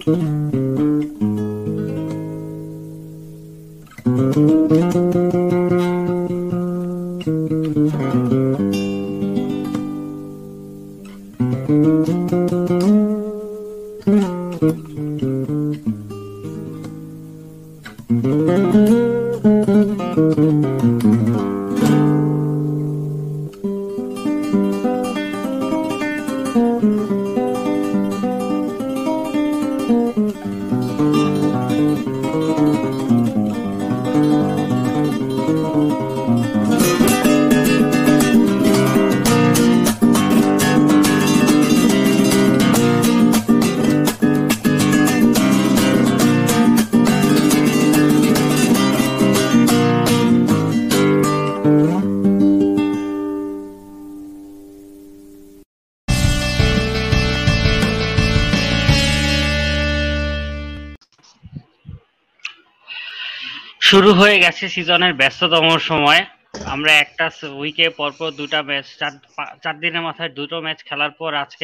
শুরু হয়ে গেছে সিজনের ব্যস্ততম সময়। আমরা একটা উইকে পরপর দুটা ম্যাচ, 4 দিনের মাথায় দুটো ম্যাচ খেলার পর আজকে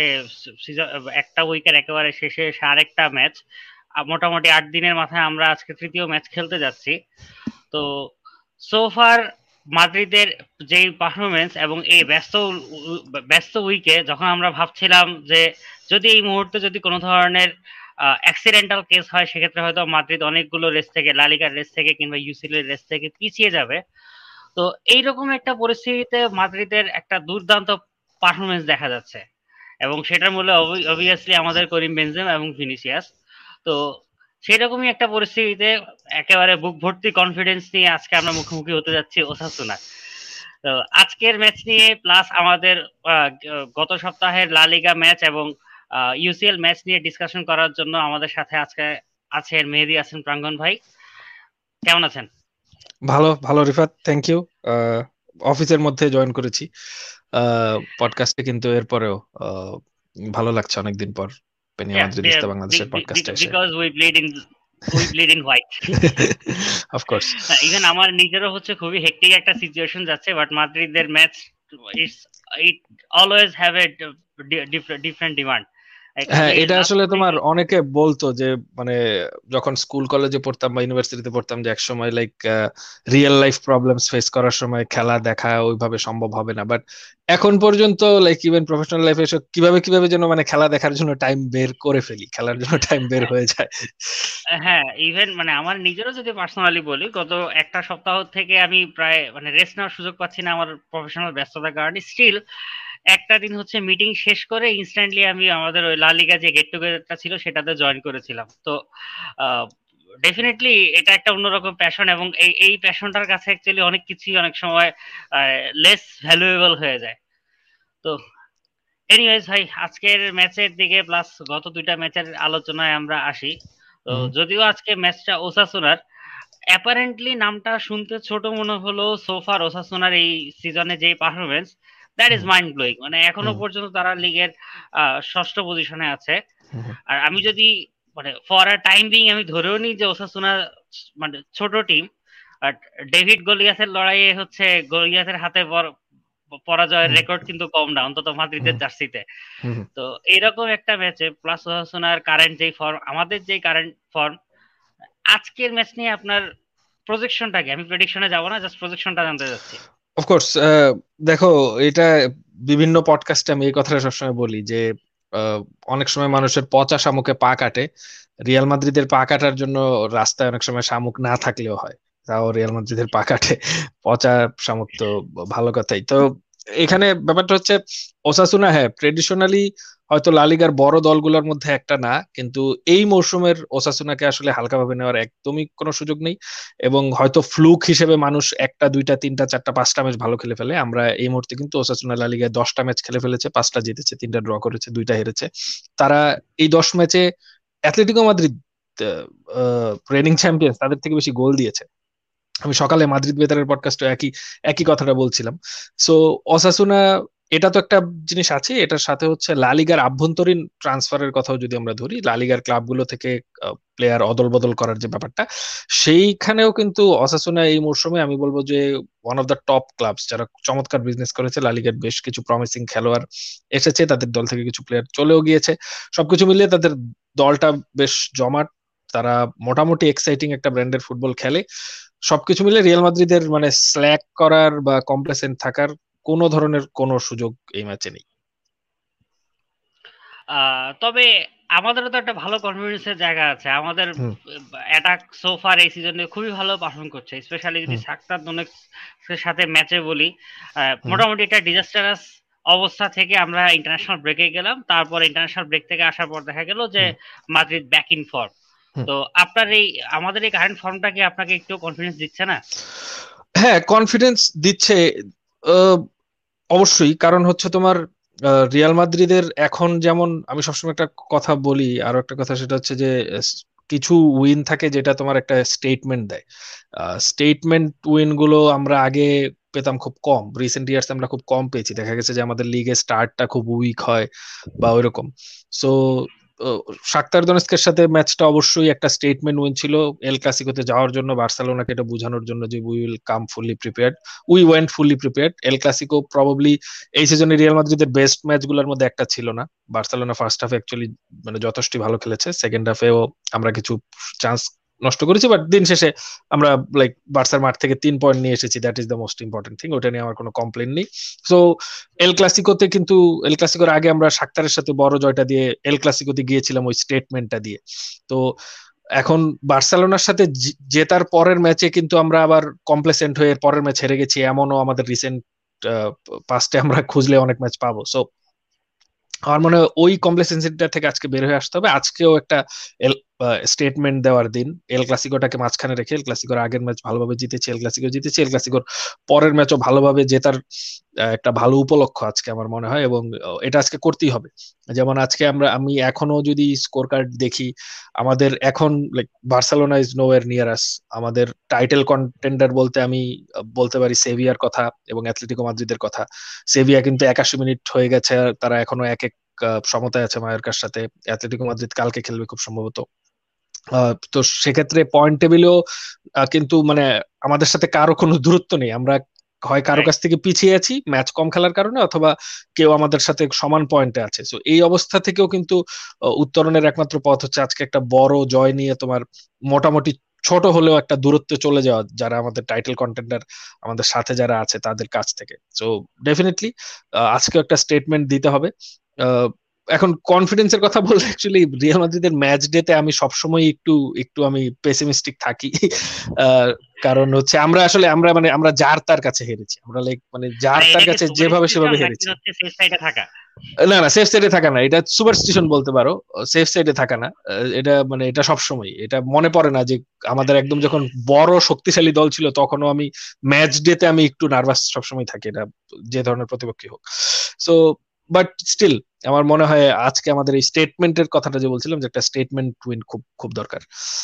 একটা উইকের একেবারে শেষে আরেকটা ম্যাচ, মোটামুটি 8 দিনের মাথায় আমরা আজকে তৃতীয় ম্যাচ খেলতে যাচ্ছি। তো সোফার মাদ্রিদের যেই পারফরমেন্স এবং এই ব্যস্ত উইকে যখন আমরা ভাবছিলাম যে যদি এই মুহূর্তে যদি কোনো ধরনের অ্যাক্সিডেন্টাল কেস হয়, সেক্ষেত্রে হয়তো মাদ্রিদ অনেকগুলো রেস থেকে, লা লিগার রেস থেকে কিংবা ইউসিএল এর রেস থেকে পিছিয়ে যাবে। তো এইরকম একটা পরিস্থিতিতে মাদ্রিদের একটা দুর্দান্ত পারফরমেন্স দেখা যাচ্ছে এবং সেটার মূলে অবভিয়াসলি আমাদের করিম বেনজেমা এবং ভিনিসিয়াস। তো সেরকমই একটা পরিস্থিতিতে একেবারে বুক ভর্তি কনফিডেন্স নিয়ে আজকে আমরা মুখোমুখি হতে যাচ্ছি ওসাসুনার। তো আজকের ম্যাচ নিয়ে প্লাস আমাদের গত সপ্তাহের লা লিগা ম্যাচ এবং ইউসিএল ম্যাচ নিয়ে ডিসকাশন করার জন্য আমাদের সাথে আজকে আছেন মেহেদী হাসান প্রাঙ্গণ ভাই। কেমন আছেন? ভালো ভালো রিফাত, থ্যাংক ইউ। অফিসের মধ্যে জয়েন করেছি পডকাস্টে, কিন্তু এরপরেও ভালো লাগছে অনেকদিন পর পেনিয়া মাদ্রিদিস্তা বাংলাদেশের পডকাস্টে এসে। Because we bleed in white. Of course, even আমার নিজেরও হচ্ছে খুবই হেক্টিক একটা সিচুয়েশন যাচ্ছে, বাট মাদ্রিদের match it always have a different demand. হ্যাঁ, এটা আসলে তোমার অনেকে বলতো যে মানে যখন স্কুল কলেজে পড়তাম বা ইউনিভার্সিটিতে পড়তাম যে একসময় like real life problems face করার সময় খেলা দেখা ওইভাবে সম্ভব হবে না, বাট এখন পর্যন্ত লাইক ইভেন প্রফেশনাল লাইফে এসে কিভাবে যেন মানে খেলা দেখার জন্য টাইম বের করে ফেলি, খেলার জন্য টাইম বের হয়ে যায়। হ্যাঁ, ইভেন মানে আমার নিজেরও যদি পার্সোনালি বলি, গত একটা সপ্তাহ থেকে আমি প্রায় মানে রেস্ট নেওয়ার সুযোগ পাচ্ছি না আমার প্রফেশনাল ব্যস্ততার কারণে। স্টিল একটা দিন হচ্ছে মিটিং শেষ করে ইনস্ট্যান্টলি আমি আমাদের ওই লা লিগা যে গেট টুগেদারটা ছিল সেটাতে জয়েন করেছিলাম। তো ডেফিনেটলি এটা একটা অন্যরকম প্যাশন এবং এই প্যাশনটার কাছে অ্যাকচুয়ালি অনেক কিছুই অনেক সময় লেস ভ্যালুয়েবল হয়ে যায়। তো এনিওয়েজ ভাই, আজকের ম্যাচের দিকে প্লাস গত দুইটা ম্যাচের আলোচনায় আমরা আসি। তো যদিও আজকে ম্যাচটা ওসাসুনার, অ্যাপারেন্টলি নামটা শুনতে ছোট মনে হলো, সোফার ওসাসুনার এই সিজনে যে performance, that is mind blowing. মানে এখনো পর্যন্ত তারা লিগের 6ষ্ঠ পজিশনে আছে। আর আমি যদি মানে ফর আ টাইম বিং আমি ধরেও নিই যে ওসাসুনা মানে ছোট টিম, বাট ডেভিড গলিয়াসের লড়াইয়ে হচ্ছে গলিয়াসের হাতে পরাজয়ের রেকর্ড কিন্তু কম না, অন্তত মাদ্রিদের জার্সিতে। তো এইরকম একটা ম্যাচে প্লাস ওসাসুনার কারেন্ট যেই ফর্ম, আমাদের যেই কারেন্ট ফর্ম, আজকের ম্যাচ নিয়ে আপনার প্রজেকশনটা কি? আমি প্রেডিকশনে যাব না, জাস্ট প্রজেকশনটা জানতে চাচ্ছি। অফকোর্স, দেখো, এটা বিভিন্ন পডকাস্টে আমি এই কথাটা সবসময় বলি যে অনেক সময় মানুষের পচা শামুকে পা কাটে। রিয়াল মাদ্রিদের পা কাটার জন্য রাস্তায় অনেক সময় শামুক না থাকলেও হয়, তাও রিয়াল মাদ্রিদের পা কাটে। পচা শামুক তো ভালো কথাই। তো এখানে ব্যাপারটা হচ্ছে ওসাসুনা, হ্যাঁ, ট্রেডিশনালি হয়তো লা লিগার বড় দলগুলোর মধ্যে একটা না, কিন্তু এই মৌসুমের ওসাসুনাকে আসলে হালকাভাবে নেওয়ার একদমই কোনো সুযোগ নেই। এবং হয়তো ফ্লুক হিসেবে মানুষ একটা দুইটা তিনটা চারটা পাঁচটা ম্যাচ ভালো খেলে ফেলে। আমরা এই মুহূর্তে কিন্তু ওসাসুনা লা লিগায় 10টা ম্যাচ খেলে ফেলেছে, 5টা জিতেছে, 3টা ড্র করেছে, 2টা হেরেছে। তারা এই 10 ম্যাচে অ্যাথলেটিকো মাদ্রিদ, রেনিং চ্যাম্পিয়ন্স, তাদের থেকে বেশি গোল দিয়েছে। আমি সকালে মাদ্রিদ বেতারের পডকাস্টে একই একই কথাটা বলছিলাম। সো ওসাসুনা এটা তো একটা জিনিস আছে, এটার সাথে হচ্ছে লা লিগার আভ্যন্তরীণ ট্রান্সফারের কথাও যদি আমরা ধরি, লা লিগার ক্লাবগুলো থেকে প্লেয়ার অদল বদল করার যে ব্যাপারটা, সেইখানেও কিন্তু অসাসুনা এই মরশুমে আমি বলবো যে one of the top clubs, যারা চমৎকার বিজনেস করেছে। লা লিগার বেশ কিছু প্রমিসিং খেলোয়াড় এসেছে, তাদের দল থেকে কিছু প্লেয়ার চলেও গিয়েছে। সবকিছু মিলিয়ে তাদের দলটা বেশ জমাট, তারা মোটামুটি এক্সাইটিং একটা ব্র্যান্ডের ফুটবল খেলে। সবকিছু মিলে রিয়াল মাদ্রিদের মানে স্ল্যাক করার বা কমপ্লেসেন্ট থাকার কোনো ধরনের কোনো সুযোগ এই ম্যাচে নেই। তবে আমাদেরও তো একটা ভালো কনফিডেন্সের জায়গা আছে। আমাদের হুম অ্যাটাক সোফার এই সিজনে খুবই ভালো পারফর্ম করছে, স্পেশালি যদি হুম শাখতার দোনেৎস্কের সাথে ম্যাচে বলি। হুম মোটামুটি একটা ডিজাস্টারাস অবস্থা থেকে আমরা ইন্টারন্যাশনাল ব্রেকে গেলাম, তারপর ইন্টারন্যাশনাল ব্রেক থেকে আসার পর দেখা গেল যে hmm Madrid back in form. Hmm. তো আপনার এই আমাদের এই কারেন্ট ফর্মটা কি আপনাকে একটু কনফিডেন্স দিচ্ছে না? হ্যাঁ, কনফিডেন্স দিচ্ছে। আহ, অবশ্যই, কারণ হচ্ছে তোমার রিয়াল মাদ্রিদের এখন যেমন আমি সবসময় একটা কথা বলি, আরো একটা কথা সেটা হচ্ছে যে কিছু উইন থাকে যেটা তোমার একটা স্টেটমেন্ট দেয়। স্টেটমেন্ট উইন গুলো আমরা আগে পেতাম খুব কম, রিসেন্ট ইয়ার্স আমরা খুব কম পেয়েছি। দেখা গেছে যে আমাদের লিগে স্টার্টটা খুব উইক হয় বা ওইরকম। সো শাখতার দোনেস্কের সাথে ম্যাচটা অবশ্যই একটা স্টেটমেন্ট উইন ছিল এল ক্লাসিকোতে যাওয়ার জন্য, বার্সেলোনাকে এটা বোঝানোর জন্য যে we will come fully prepared. We went fully prepared. El Clasico probably এই সিজনে রিয়াল মাদ্রিদের বেস্ট ম্যাচগুলোর মধ্যে একটা ছিল না। বার্সেলোনা ফার্স্ট হাফে অ্যাকচুয়ালি মানে যথেষ্টই ভালো খেলেছে, সেকেন্ড হাফেও আমরা কিছু চান্স নষ্ট করেছি, বাট দিন শেষে আমরা লাইক বার্সার মাঠ থেকে 3 পয়েন্ট নিয়ে এসেছি, that is the most important thing. ওটা নিয়ে আমার কোনো কমপ্লেন নেই। সো এল ক্লাসিকোতে কিন্তু, এল ক্লাসিকোর আগে আমরা শাখতারের সাথে বড় জয়টা দিয়ে এল ক্লাসিকোতে গিয়েছিলাম ওই স্টেটমেন্টটা দিয়ে। তো এখন বার্সেলোনার সাথে জেতার পরের ম্যাচে কিন্তু আমরা আবার কমপ্লেসেন্ট হয়ে পরের ম্যাচ হেরে গেছি, এমনও আমাদের রিসেন্ট পাস্টে আমরা খুঁজলে অনেক ম্যাচ পাবো। সো আমার মনে হয় ওই কমপ্লেসেন্সিটা থেকে আজকে বের হয়ে আসতে হবে। আজকেও একটা স্টেটমেন্ট দেওয়ার দিন। এল ক্লাসিকোটাকে মাঝখানে রেখে, এল ক্লাসিকোর আগের ম্যাচ ভালোভাবে জিতেছি, এল ক্লাসিকো জিতেছি, এল ক্লাসিকোর পরের ম্যাচও ভালোভাবে জেতার একটা ভালো উপলক্ষ আজকে আমার মনে হয়, এবং এটা আজকে করতেই হবে। যেমন আজকে আমি এখনো যদি স্কোর কার্ড দেখি, আমাদের এখন like Barcelona is nowhere near us. আমাদের টাইটেল কন্টেন্ডার বলতে আমি বলতে পারি সেভিয়ার কথা এবং অ্যাথলেটিকো মাদ্রিদের কথা। সেভিয়া কিন্তু 81 মিনিট হয়ে গেছে, আর তারা এখনো এক এক সমতায় আছে মায়োরকার সাথে। অ্যাথলেটিকো মাদ্রিদ কালকে খেলবে খুব সম্ভবত। তো সেক্ষেত্রে পয়েন্ট টেবিলেও কিন্তু মানে আমাদের সাথে কারো কোনো দূরত্ব নেই। আমরা হয় কারো রাইট। কাছ থেকে পিছিয়ে আছি ম্যাচ কম খেলার কারণে, অথবা কেউ আমাদের সাথে সমান পয়েন্টে আছে। তো এই অবস্থা থেকেও কিন্তু উত্তরণের একমাত্র পথ হচ্ছে আজকে একটা বড় জয় নিয়ে তোমার মোটামুটি ছোট হলেও একটা দূরত্বে চলে যাওয়া, যারা আমাদের টাইটেল কন্টেন্ডার আমাদের সাথে যারা আছে তাদের কাছ থেকে। তো ডেফিনেটলি আজকে একটা স্টেটমেন্ট দিতে হবে। আহ, এখন কনফিডেন্সের কথা বললে অ্যাকচুয়ালি রিয়াল মাদ্রিদের ম্যাচ ডেতে আমি সবসময় একটু একটু আমি পেসিমিস্টিক থাকি। আহ, কারণ হচ্ছে আমরা যার তার কাছে হেরেছি, আমরা লাইক মানে যার মানে তার এটা কি কাছে যেভাবে সুপারস্টিশন সেভাবে নাকি হেরেছি। হচ্ছে সেফ সাইডে থাকা? না না, সেফ সাইডে থাকা না, এটা সুপারস্টিশন বলতে পারো। সেফ সাইডে থাকা না। এটা মানে এটা সবসময় এটা মনে পড়ে না যে আমাদের একদম যখন বড় শক্তিশালী দল ছিল তখনও আমি ম্যাচ ডেতে আমি একটু নার্ভাস সবসময় থাকি, এটা যে ধরনের প্রতিপক্ষই হোক। সো বাট স্টিল আমার মনে হয় আজকে আমাদের এই স্টেটমেন্টের কথাটা যে বলছিলাম, যে একটা স্টেটমেন্ট উইন খুব খুব দরকার।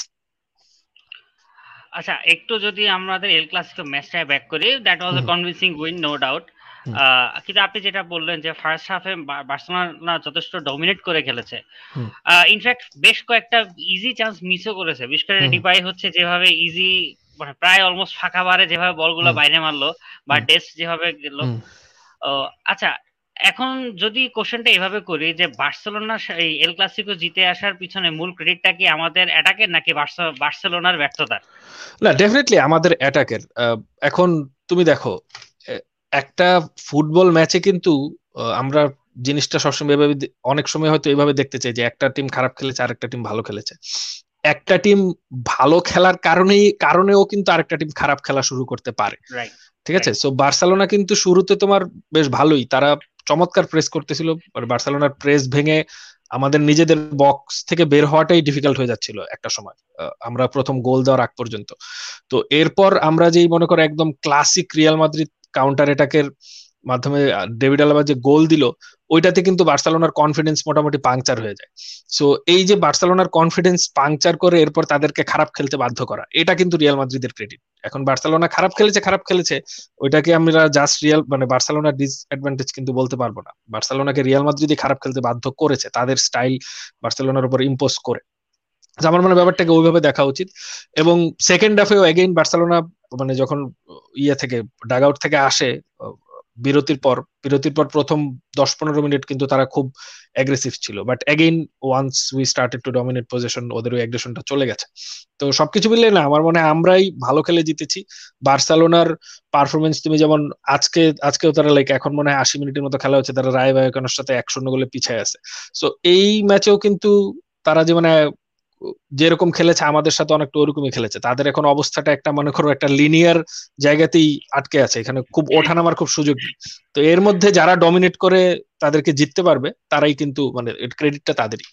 আচ্ছা, একটু যদি আমাদের এল ক্লাসিকো ম্যাচটা ব্যাক করি, that was hmm a convincing win, no doubt. Hmm কিন্তু আপনি যেটা বললেন যে ফার্স্ট হাফে বার্সেলোনা যথেষ্ট ডমিনেট করে খেলেছে। হুম ইনফ্যাক্ট বেশ কয়েকটা ইজি চান্স মিসও করেছে, বিশেষ করে হুম ডিপাই হচ্ছে যেভাবে ইজি, মানে প্রায় অলমোস্ট ফাঁকা বারে যেভাবে বলগুলো হুম বাইরে মারলো, বা হুম ডেস্ট যেভাবে গেল। হুম আচ্ছা, এখন যদি কোশ্চেনটা এভাবে করি যে বার্সেলোনা এই এল ক্লাসিকো জিতে আসার পিছনে মূল ক্রেডিটটা কি আমাদের অ্যাটাকের নাকি বার্সেলোনার ব্যর্থতার? না, ডেফিনেটলি আমাদের অ্যাটাকের। এখন তুমি দেখো, একটা ফুটবল ম্যাচে কিন্তু আমরা জিনিসটা সবসময় এভাবে অনেক সময় হয়তো এইভাবে দেখতে চাই যে একটা টিম খারাপ খেলেছে আরেকটা টিম ভালো খেলেছে। একটা টিম ভালো খেলার কারণেও কিন্তু আরেকটা টিম খারাপ খেলা শুরু করতে পারে। রাইট, ঠিক আছে, রাইট। সো বার্সেলোনা কিন্তু শুরুতে তোমার বেশ ভালোই, তারা চমৎকার প্রেস করতেছিল। বার্সেলোনার প্রেস ভেঙে আমাদের নিজেদের বক্স থেকে বের হওয়াটাই ডিফিকাল্ট হয়ে যাচ্ছিল একটা সময়, আমরা প্রথম গোল দেওয়ার আগ পর্যন্ত। তো এরপর আমরা যেই মনে করো একদম ক্লাসিক রিয়াল মাদ্রিদ কাউন্টার অ্যাটাকের মাধ্যমে ডেভিড আলাবা যে গোল দিল, ওইটাতে কিন্তু বার্সেলোনার কনফিডেন্স মোটামুটি পাংচার হয়ে যায়। সো এই যে বার্সেলোনার কনফিডেন্স পাংচার করে এরপর তাদেরকে খারাপ খেলতে বাধ্য করা, এটা কিন্তু রিয়াল মাদ্রিদের ক্রেডিট। এখন বার্সেলোনা খারাপ খেলেছে, ওইটাকে আমরা জাস্ট রিয়াল মানে বার্সেলোনার ডিসঅ্যাডভান্টেজ কিন্তু বলতে পারবো না। বার্সেলোনাকে রিয়াল মাদ্রিদই খারাপ খেলতে বাধ্য করেছে, তাদের স্টাইল বার্সেলোনার উপর ইম্পোজ করে। আমার মনে হয় ব্যাপারটাকে ওইভাবে দেখা উচিত। এবং সেকেন্ড হাফেও এগেইন বার্সেলোনা মানে যখন ইয়ে থেকে ডাগ আউট থেকে আসে, বিরতির পর প্রথম 10-15 মিনিট কিন্তু তারা খুব অ্যাগ্রেসিভ ছিল, but again once we started to dominate position, ওদের ওই অ্যাগ্রেশনটা চলে গেছে। তো সবকিছু মিলে না আমার মনে হয় আমরাই ভালো খেলে জিতেছি। বার্সেলোনার পারফরমেন্স তুমি যেমন আজকেও তারা লাইক এখন মনে হয় 80 মিনিটের মতো খেলা হচ্ছে, তারা রায় ভাইকানোর সাথে 1-0 গোলে পিছিয়ে আছে। সো এই ম্যাচেও কিন্তু তারা যে মানে যেরকম খেলেছে আমাদের সাথে অনেকটা ওরকমই খেলেছে। তাদের এখন অবস্থাটা একটা মনে করো একটা লিনিয়ার জায়গাতেই আটকে আছে, এখানে খুব ওঠানামার খুব সুযোগ নেই। তো এর মধ্যে যারা ডমিনেট করে তাদেরকে জিততে পারবে তারাই কিন্তু মানে ক্রেডিটটা তাদেরই।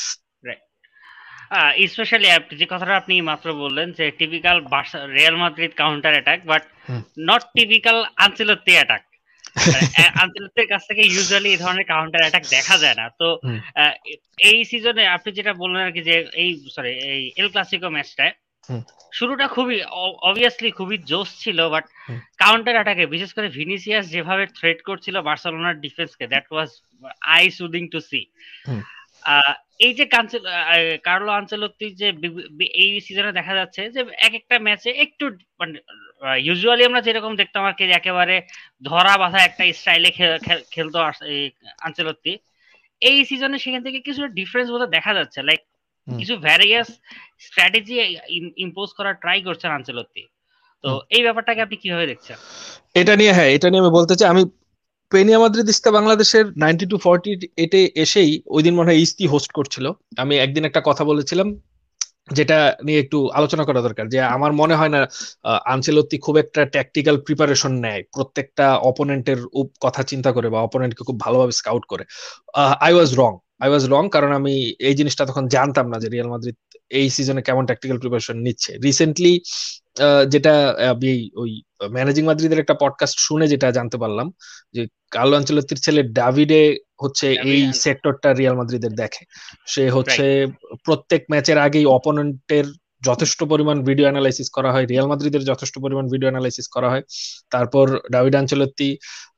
স্পেশালি যে কথাটা আপনি মাত্র বললেন যে typical Real Madrid counter attack, but not typical Ancelotti attack. আনচেলত্তির কাছ থেকে ইউজুয়ালি এই ধরনের কাউন্টার অ্যাটাক দেখা যায় না। তো এই সিজনে আপনি যেটা বললেন আর কি, যে এই এল ক্লাসিকো ম্যাচটায় শুরুটা খুবই অবভিয়াসলি খুবই জোশ ছিল, বাট কাউন্টার অ্যাটাকে বিশেষ করে ভিনিসিয়াস যেভাবে থ্রেট করছিল বার্সেলোনার ডিফেন্সকে, that was eye soothing to see. এই যে কার্লো আনচেলত্তি যে এই সিজনে দেখা যাচ্ছে যে এক একটা ম্যাচে একটু মানে ইউজুয়ালি আমরা যেরকম দেখতাম আর কি, একেবারে ধরা বাঁধা একটা স্টাইলে খেলতো আনচেলত্তি, এই সিজনে সেখান থেকে কিছু ডিফারেন্স বোধহয় দেখা যাচ্ছে, লাইক কিছু ভ্যারিয়াস স্ট্র্যাটেজি ইম্পোজ করার ট্রাই করছেন আনচেলত্তি। তো এই ব্যাপারটাকে আপনি কিভাবে দেখছেন? এটা নিয়ে আমি বলতে চাই, আমি পেনিয়া মাদ্রিদিস্তা বাংলাদেশের 92-40 এতে এসেই ওই দিন মনে হয় ইস্তি হোস্ট করছিল, আমি একদিন একটা কথা বলেছিলাম যেটা নিয়ে একটু আলোচনা করা দরকার, যে আমার মনে হয় না আনচেলত্তি খুব একটা ট্যাকটিক্যাল প্রিপারেশন নেয় প্রত্যেকটা অপোনেন্টের কথা চিন্তা করে বা অপোনেন্টকে খুব ভালোভাবে স্কাউট করে। আই ওয়াজ রং, কারণ আমি এই জিনিসটা তখন জানতাম না যে রিয়াল মাদ্রিদ এই সিজনে কেমন ট্যাকটিক্যাল প্রিপারেশন নিচ্ছে। রিসেন্টলি যেটা আমি ওই ম্যানেজিং মাদ্রিদের একটা পডকাস্ট শুনে যেটা জানতে পারলাম, যে কার্লো আনচেলত্তির ছেলে ডাভিডে হচ্ছে এই সেক্টরটা রিয়াল মাদ্রিদের দেখে। সে হচ্ছে প্রত্যেক ম্যাচের আগেই অপোনেন্টের যথেষ্ট পরিমাণ ভিডিও অ্যানালাইসিস করা হয়, রিয়াল মাদ্রিদের যথেষ্ট পরিমাণ ভিডিও অ্যানালাইসিস করা হয়। তারপর ডাভিড আনচেলত্তি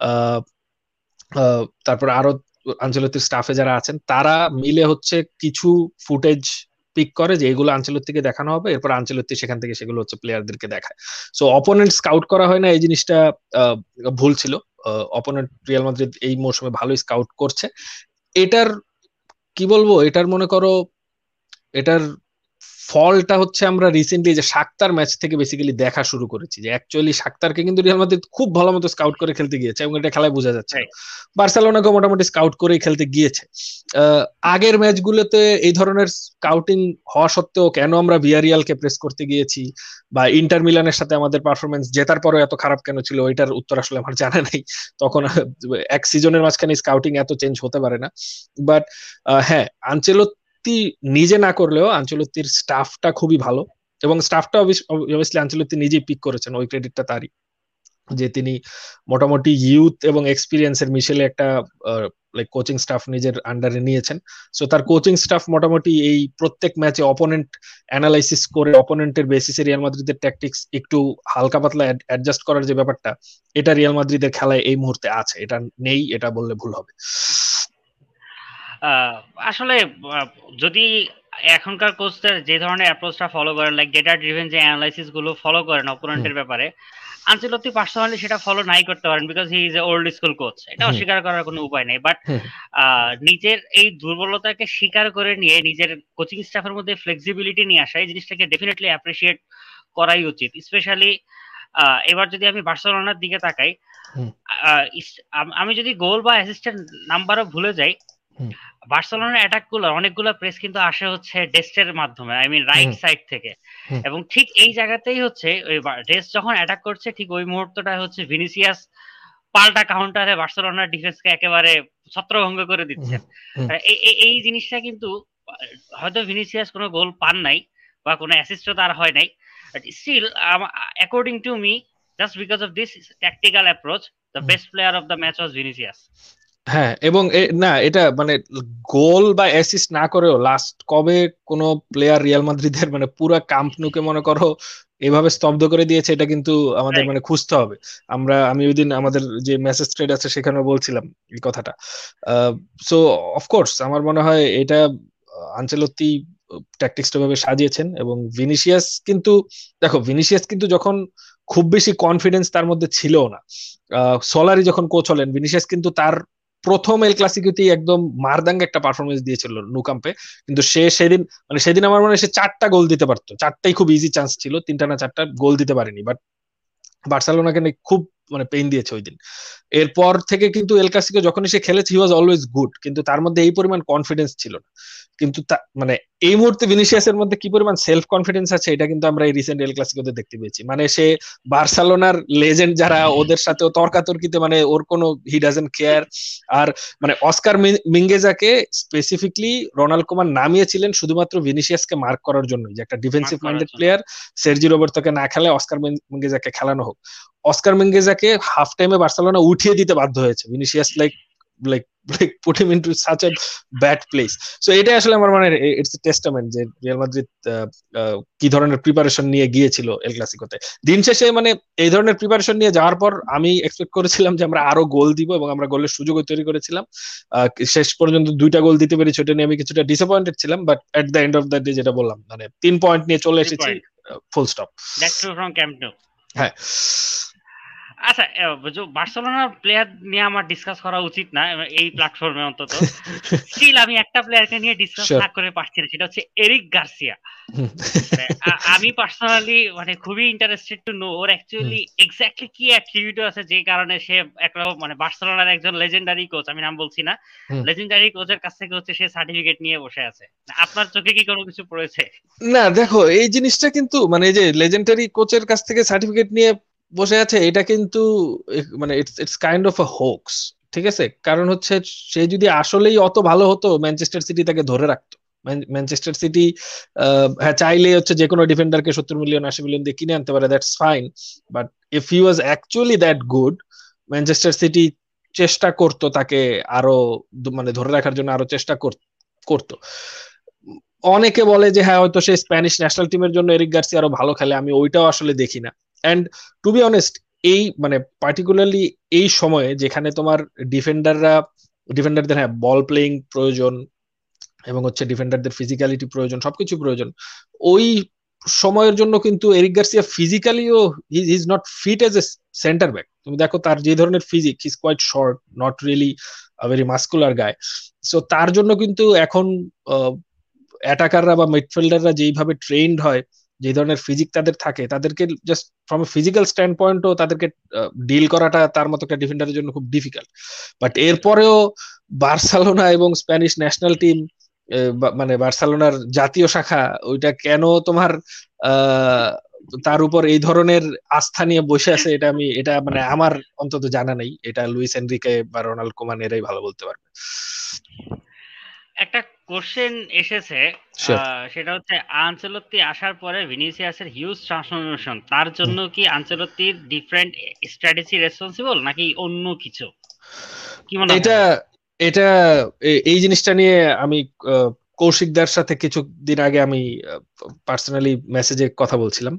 তারপর আরো আনচেলত্তির স্টাফে যারা আছেন তারা মিলে হচ্ছে কিছু ফুটেজ পিক করে যে এগুলো আনচেলত্তিকে দেখানো হবে, এরপর আনচেলত্তি সেখান থেকে সেগুলো হচ্ছে প্লেয়ারদেরকে দেখায়। সো অপোনেন্ট স্কাউট করা হয় না, এই জিনিসটা ভুল ছিল। অপোনেন্ট রিয়াল মাদ্রিদ এই মৌসুমে ভালোই স্কাউট করছে। এটার কি বলবো, এটার মনে করো এটার ফলটা হচ্ছে আমরা রিসেন্টলি যে শাখতার ম্যাচ থেকে বেসিক্যালি দেখা শুরু করেছি, যে অ্যাকচুয়ালি শাখতারকে কিন্তু রিয়াল মাদ্রিদ খুব ভালো মতো স্কাউট করে খেলতে গিয়েছে এবং এটা খেলায় বোঝা যাচ্ছে। বার্সেলোনাকে মোটামুটি স্কাউট করেই খেলতে গিয়েছে। আগের ম্যাচগুলোতে এই ধরনের স্কাউটিং হওয়া সত্ত্বেও কেন আমরা ভিয়ারিয়ালকে প্রেস করতে গিয়েছি বা ইন্টার মিলানের সাথে আমাদের পারফরমেন্স জেতার পরে এত খারাপ কেন ছিল, ওইটার উত্তর আসলে আমার জানা নাই। তখন এক সিজনের মাঝখানে স্কাউটিং এত চেঞ্জ হতে পারে না। বাট হ্যাঁ, আনচেলত্তি নিজে না করলেও আনচেলত্তির স্টাফটা খুবই ভালো, এবং স্টাফটা অবভিয়াসলি আনচেলত্তি নিজেই পিক করেছেন, ওই ক্রেডিটটা তারই, যে তিনি মোটামুটি ইউথ এবং এক্সপিরিয়েন্সের মিশেলে একটা লাইক কোচিং স্টাফ নিজের আন্ডারে নিয়েছেন। সো তার কোচিং স্টাফ মোটামুটি এই প্রত্যেক ম্যাচে অপোনেন্ট অ্যানালাইসিস করে অপোনেন্টের বেসিসে রিয়াল মাদ্রিদের ট্যাকটিক্স একটু হালকা পাতলা অ্যাডজাস্ট করার যে ব্যাপারটা, এটা রিয়াল মাদ্রিদের খেলায় এই মুহূর্তে আছে, এটা নেই এটা বললে ভুল হবে। আসলে যদি এখনকার কোচদের যে ধরনের অ্যাপ্রোচটা ফলো করেন, লাইক ডেটা ড্রিভেন যে অ্যানালাইসিস গুলো ফলো করেন অপোনেন্টের ব্যাপারে, আনচেলত্তি পার্সোনালি সেটা ফলো নাই করতে পারেন, because he is a old school coach, এটা অস্বীকার করার কোনো উপায় নেই। বাট নিজের এই দুর্বলতাকে স্বীকার করে নিয়ে নিজের কোচিং স্টাফের মধ্যে ফ্লেক্সিবিলিটি নিয়ে আসা, এই জিনিসটাকে ডেফিনেটলি অ্যাপ্রিসিয়েট করাই উচিত। স্পেশালি এবার যদি আমি বার্সেলোনার দিকে তাকাই, আমি যদি গোল বা অ্যাসিস্ট্যান্ট নাম্বারও ভুলে যাই, বার্সেলোনার অ্যাটাক গুলো অনেকগুলো প্রেস কিন্তু আসে হচ্ছে ডেস্টের মাধ্যমে, আই মিন রাইট সাইড থেকে। এবং ঠিক এই জায়গাতেই হচ্ছে ওই ডেস্ট যখন অ্যাটাক করছে, ঠিক ওই মুহূর্তটা হচ্ছে ভিনিসিয়াস পাল্টা কাউন্টারে বার্সেলোনার ডিফেন্সকে একেবারে ছত্রভঙ্গ করে দিচ্ছে। এই জিনিসটা কিন্তু হয়তো ভিনিসিয়াস কোনো গোল পান নাই বা কোনো অ্যাসিস্টও তার হয় নাই, but still according to me just because of this tactical approach the best player of the match was Vinicius. হ্যাঁ, এবং না এটা মানে গোল বা অ্যাসিস্ট না করেও লাস্ট কবে কোনো প্লেয়ার রিয়াল মাদ্রিদের মানে পুরা কাম্প নুকে মনে করো এভাবে স্তব্ধ করে দিয়েছে, এটা কিন্তু আমাদের মানে খুঁজতে হবে। আমি ওই দিন আমাদের যে মেসেজ থ্রেড আছে সেখানে বলছিলাম এই কথাটা। সো অফকোর্স আমার মনে হয় এটা আনচেলত্তি ট্যাকটিক্সটা ভাবে সাজিয়েছেন। এবং ভিনিসিয়াস কিন্তু, দেখো ভিনিসিয়াস কিন্তু যখন খুব বেশি কনফিডেন্স তার মধ্যে ছিল না, সোলারি যখন কোচ হলেন, ভিনিসিয়াস কিন্তু তার প্রথম এল ক্লাসিকোতেই একদম মারদাঙ্গা একটা পারফরমেন্স দিয়েছিল ন্যু ক্যাম্পে। কিন্তু সে সেদিন মানে সেদিন আমার মনে হয় সে 4টা গোল দিতে পারতো, 4টাই খুব ইজি চান্স ছিল, 3টা না 4টা গোল দিতে পারেনি। বাট বার্সেলোনাকে নিয়ে খুব মানে পেইন দিয়েছে ওই দিন। এরপর থেকে কিন্তু এল ক্লাসিকো যখনই সে খেলেছে হি ওয়াজ অলওয়েজ গুড, কিন্তু তার মধ্যে এই পরিমাণ কনফিডেন্স ছিল না। কিন্তু মানে এই মুহূর্তে ভিনিসিয়াসের মধ্যে কি পরিমাণ সেলফ কনফিডেন্স আছে এটা কিন্তু আমরা এই রিসেন্ট এল ক্লাসিকোতে দেখতে পেয়েছি। মানে সে বার্সেলোনার লেজেন্ড যারা ওদের সাথেও তর্কাতর্কিতে মানে ওর কোনো হি ডাজন্ট কেয়ার। আর মানে অস্কার মিঙ্গেজাকে স্পেসিফিকলি রোনাল্ড কোমান নামিয়েছিলেন শুধুমাত্র ভিনিসিয়াসকে মার্ক করার জন্য, যে একটা ডিফেন্সিভ মাইন্ডেড প্লেয়ার সের্জি রোবের্তোকে না খেলে অস্কার মিঙ্গেজাকে খেলানো হোক। অস্কার মিঙ্গেজাকে হাফ টাইমে বার্সেলোনা উঠিয়ে দিতে বাধ্য হয়েছে, Vinicius like like like put him into such a bad place. So এটা আসলে আমার মানে ইটস এ টেস্টামেন্ট যে রিয়াল মাদ্রিদ কি ধরনের প্রিপারেশন নিয়ে গিয়েছিল এল ক্লাসিকোতে। দিন শেষে মানে এই ধরনের প্রিপারেশন নিয়ে যাওয়ার পর আমি এক্সপেক্ট করেছিলাম যে আমরা আরো গোল দিব, এবং আমরা গোলের সুযোগও তৈরি করেছিলাম। শেষ পর্যন্ত 2টা গোল দিতে পেরেছি, ওটা নিয়ে আমি কিছুটা ডিসঅ্যাপয়েন্টেড ছিলাম। But at the end of the day যেটা বললাম, মানে 3 পয়েন্ট নিয়ে চলে এসেছি, full stop. That's true from Camp Nou. হ্যাঁ, আচ্ছা, বার্সেলোনার প্লেয়ার নিয়ে আমার ডিসকাস করা উচিত না এই প্ল্যাটফর্মে অন্তত। স্টিল আমি একটা প্লেয়ারকে নিয়ে ডিসকাস না করে পারছি না, সেটা হচ্ছে এরিক গার্সিয়া। আমি পার্সোনালি মানে খুবই interested to know or actually exactly কি অ্যাট্রিবিউট আছে যে কারণে সে একটা মানে বার্সেলোনার একজন লেজেন্ডারি কোচ, আমি নাম বলছি না, লেজেন্ডারি কোচের কাছ থেকে হচ্ছে সে সার্টিফিকেট নিয়ে বসে আছে। আপনার চোখে কি কোনো কিছু পড়েছে? না দেখো, এই জিনিসটা কিন্তু মানে যে লেজেন্ডারি কোচের কাছ থেকে সার্টিফিকেট নিয়ে বসে আছে এটা কিন্তু মানে it's kind of a hoax. ঠিক আছে, কারণ হচ্ছে সে যদি আসলেই অত ভালো হতো ম্যানচেস্টার সিটি তাকে ধরে রাখতো। ম্যানচেস্টার সিটি হ্যাঁ চাইলে হচ্ছে যে কোনো ডিফেন্ডারকে 70 মিলিয়ন 80 মিলিয়ন দিয়ে কিনে আনতে পারে, that's fine. But if he was actually that good, Manchester City চেষ্টা করতো তাকে আরো মানে ধরে রাখার জন্য, আরো চেষ্টা করতো। অনেকে বলে যে হ্যাঁ হয়তো সে স্প্যানিশ ন্যাশনাল টিমের জন্য এরিক গার্সিয়া আরো ভালো খেলে, আমি ওইটাও আসলে দেখি না। এন্ড টু বি অনেস্ট, এই মানে পার্টিকুলারলি এই সময়ে যেখানে তোমার ডিফেন্ডারদের হ্যাঁ বল প্লেইং প্রয়োজন, এবং হচ্ছে ডিফেন্ডারদের ফিজিক্যালিটি প্রয়োজন, সবকিছু প্রয়োজন, ওই সময়ের জন্য কিন্তু এরিক গার্সিয়া ফিজিক্যালিও is not fit as a centre back. তুমি দেখো তার যে ধরনের physique, he is quite short, not really very muscular guy. So তার জন্য কিন্তু এখন অ্যাটাকাররা বা মিডফিল্ডাররা যেইভাবে ট্রেন্ড হয়, যে ধরনের ফিজিক তাদের থাকে, তাদেরকে জাস্ট ফ্রম ফিজিক্যাল স্ট্যান্ড পয়েন্টও তাদেরকে ডিল করাটা তার মতো একটা ডিফেন্ডারের জন্য খুব ডিফিকাল্ট। বাট এরপরেও বার্সেলোনা এবং স্প্যানিশ ন্যাশনাল টিম, মানে বার্সেলোনার জাতীয় শাখা, ওইটা কেন তোমার তার উপর এই ধরনের আস্থা নিয়ে বসে আছে, এটা মানে আমার অন্তত জানা নেই। এটা লুইস এনরিকে বা রোনাল্ড কোমান এরাই ভালো বলতে পারবে। একটা কোশ্চেন এসেছে, সেটা হচ্ছে আনচেলত্তি আসার পরে ভিনিসিয়াসের হিউজ ট্রান্সফরমেশন, তার জন্য কি আনচেলত্তির ডিফারেন্ট স্ট্র্যাটেজি রেসপন্সিবল নাকি অন্য কিছু? কি মনে হয়? এটা এই জিনিসটা নিয়ে আমি কৌশিকদার সাথে কিছুদিন আগে আমি পার্সোনালি মেসেজে কথা বলছিলাম।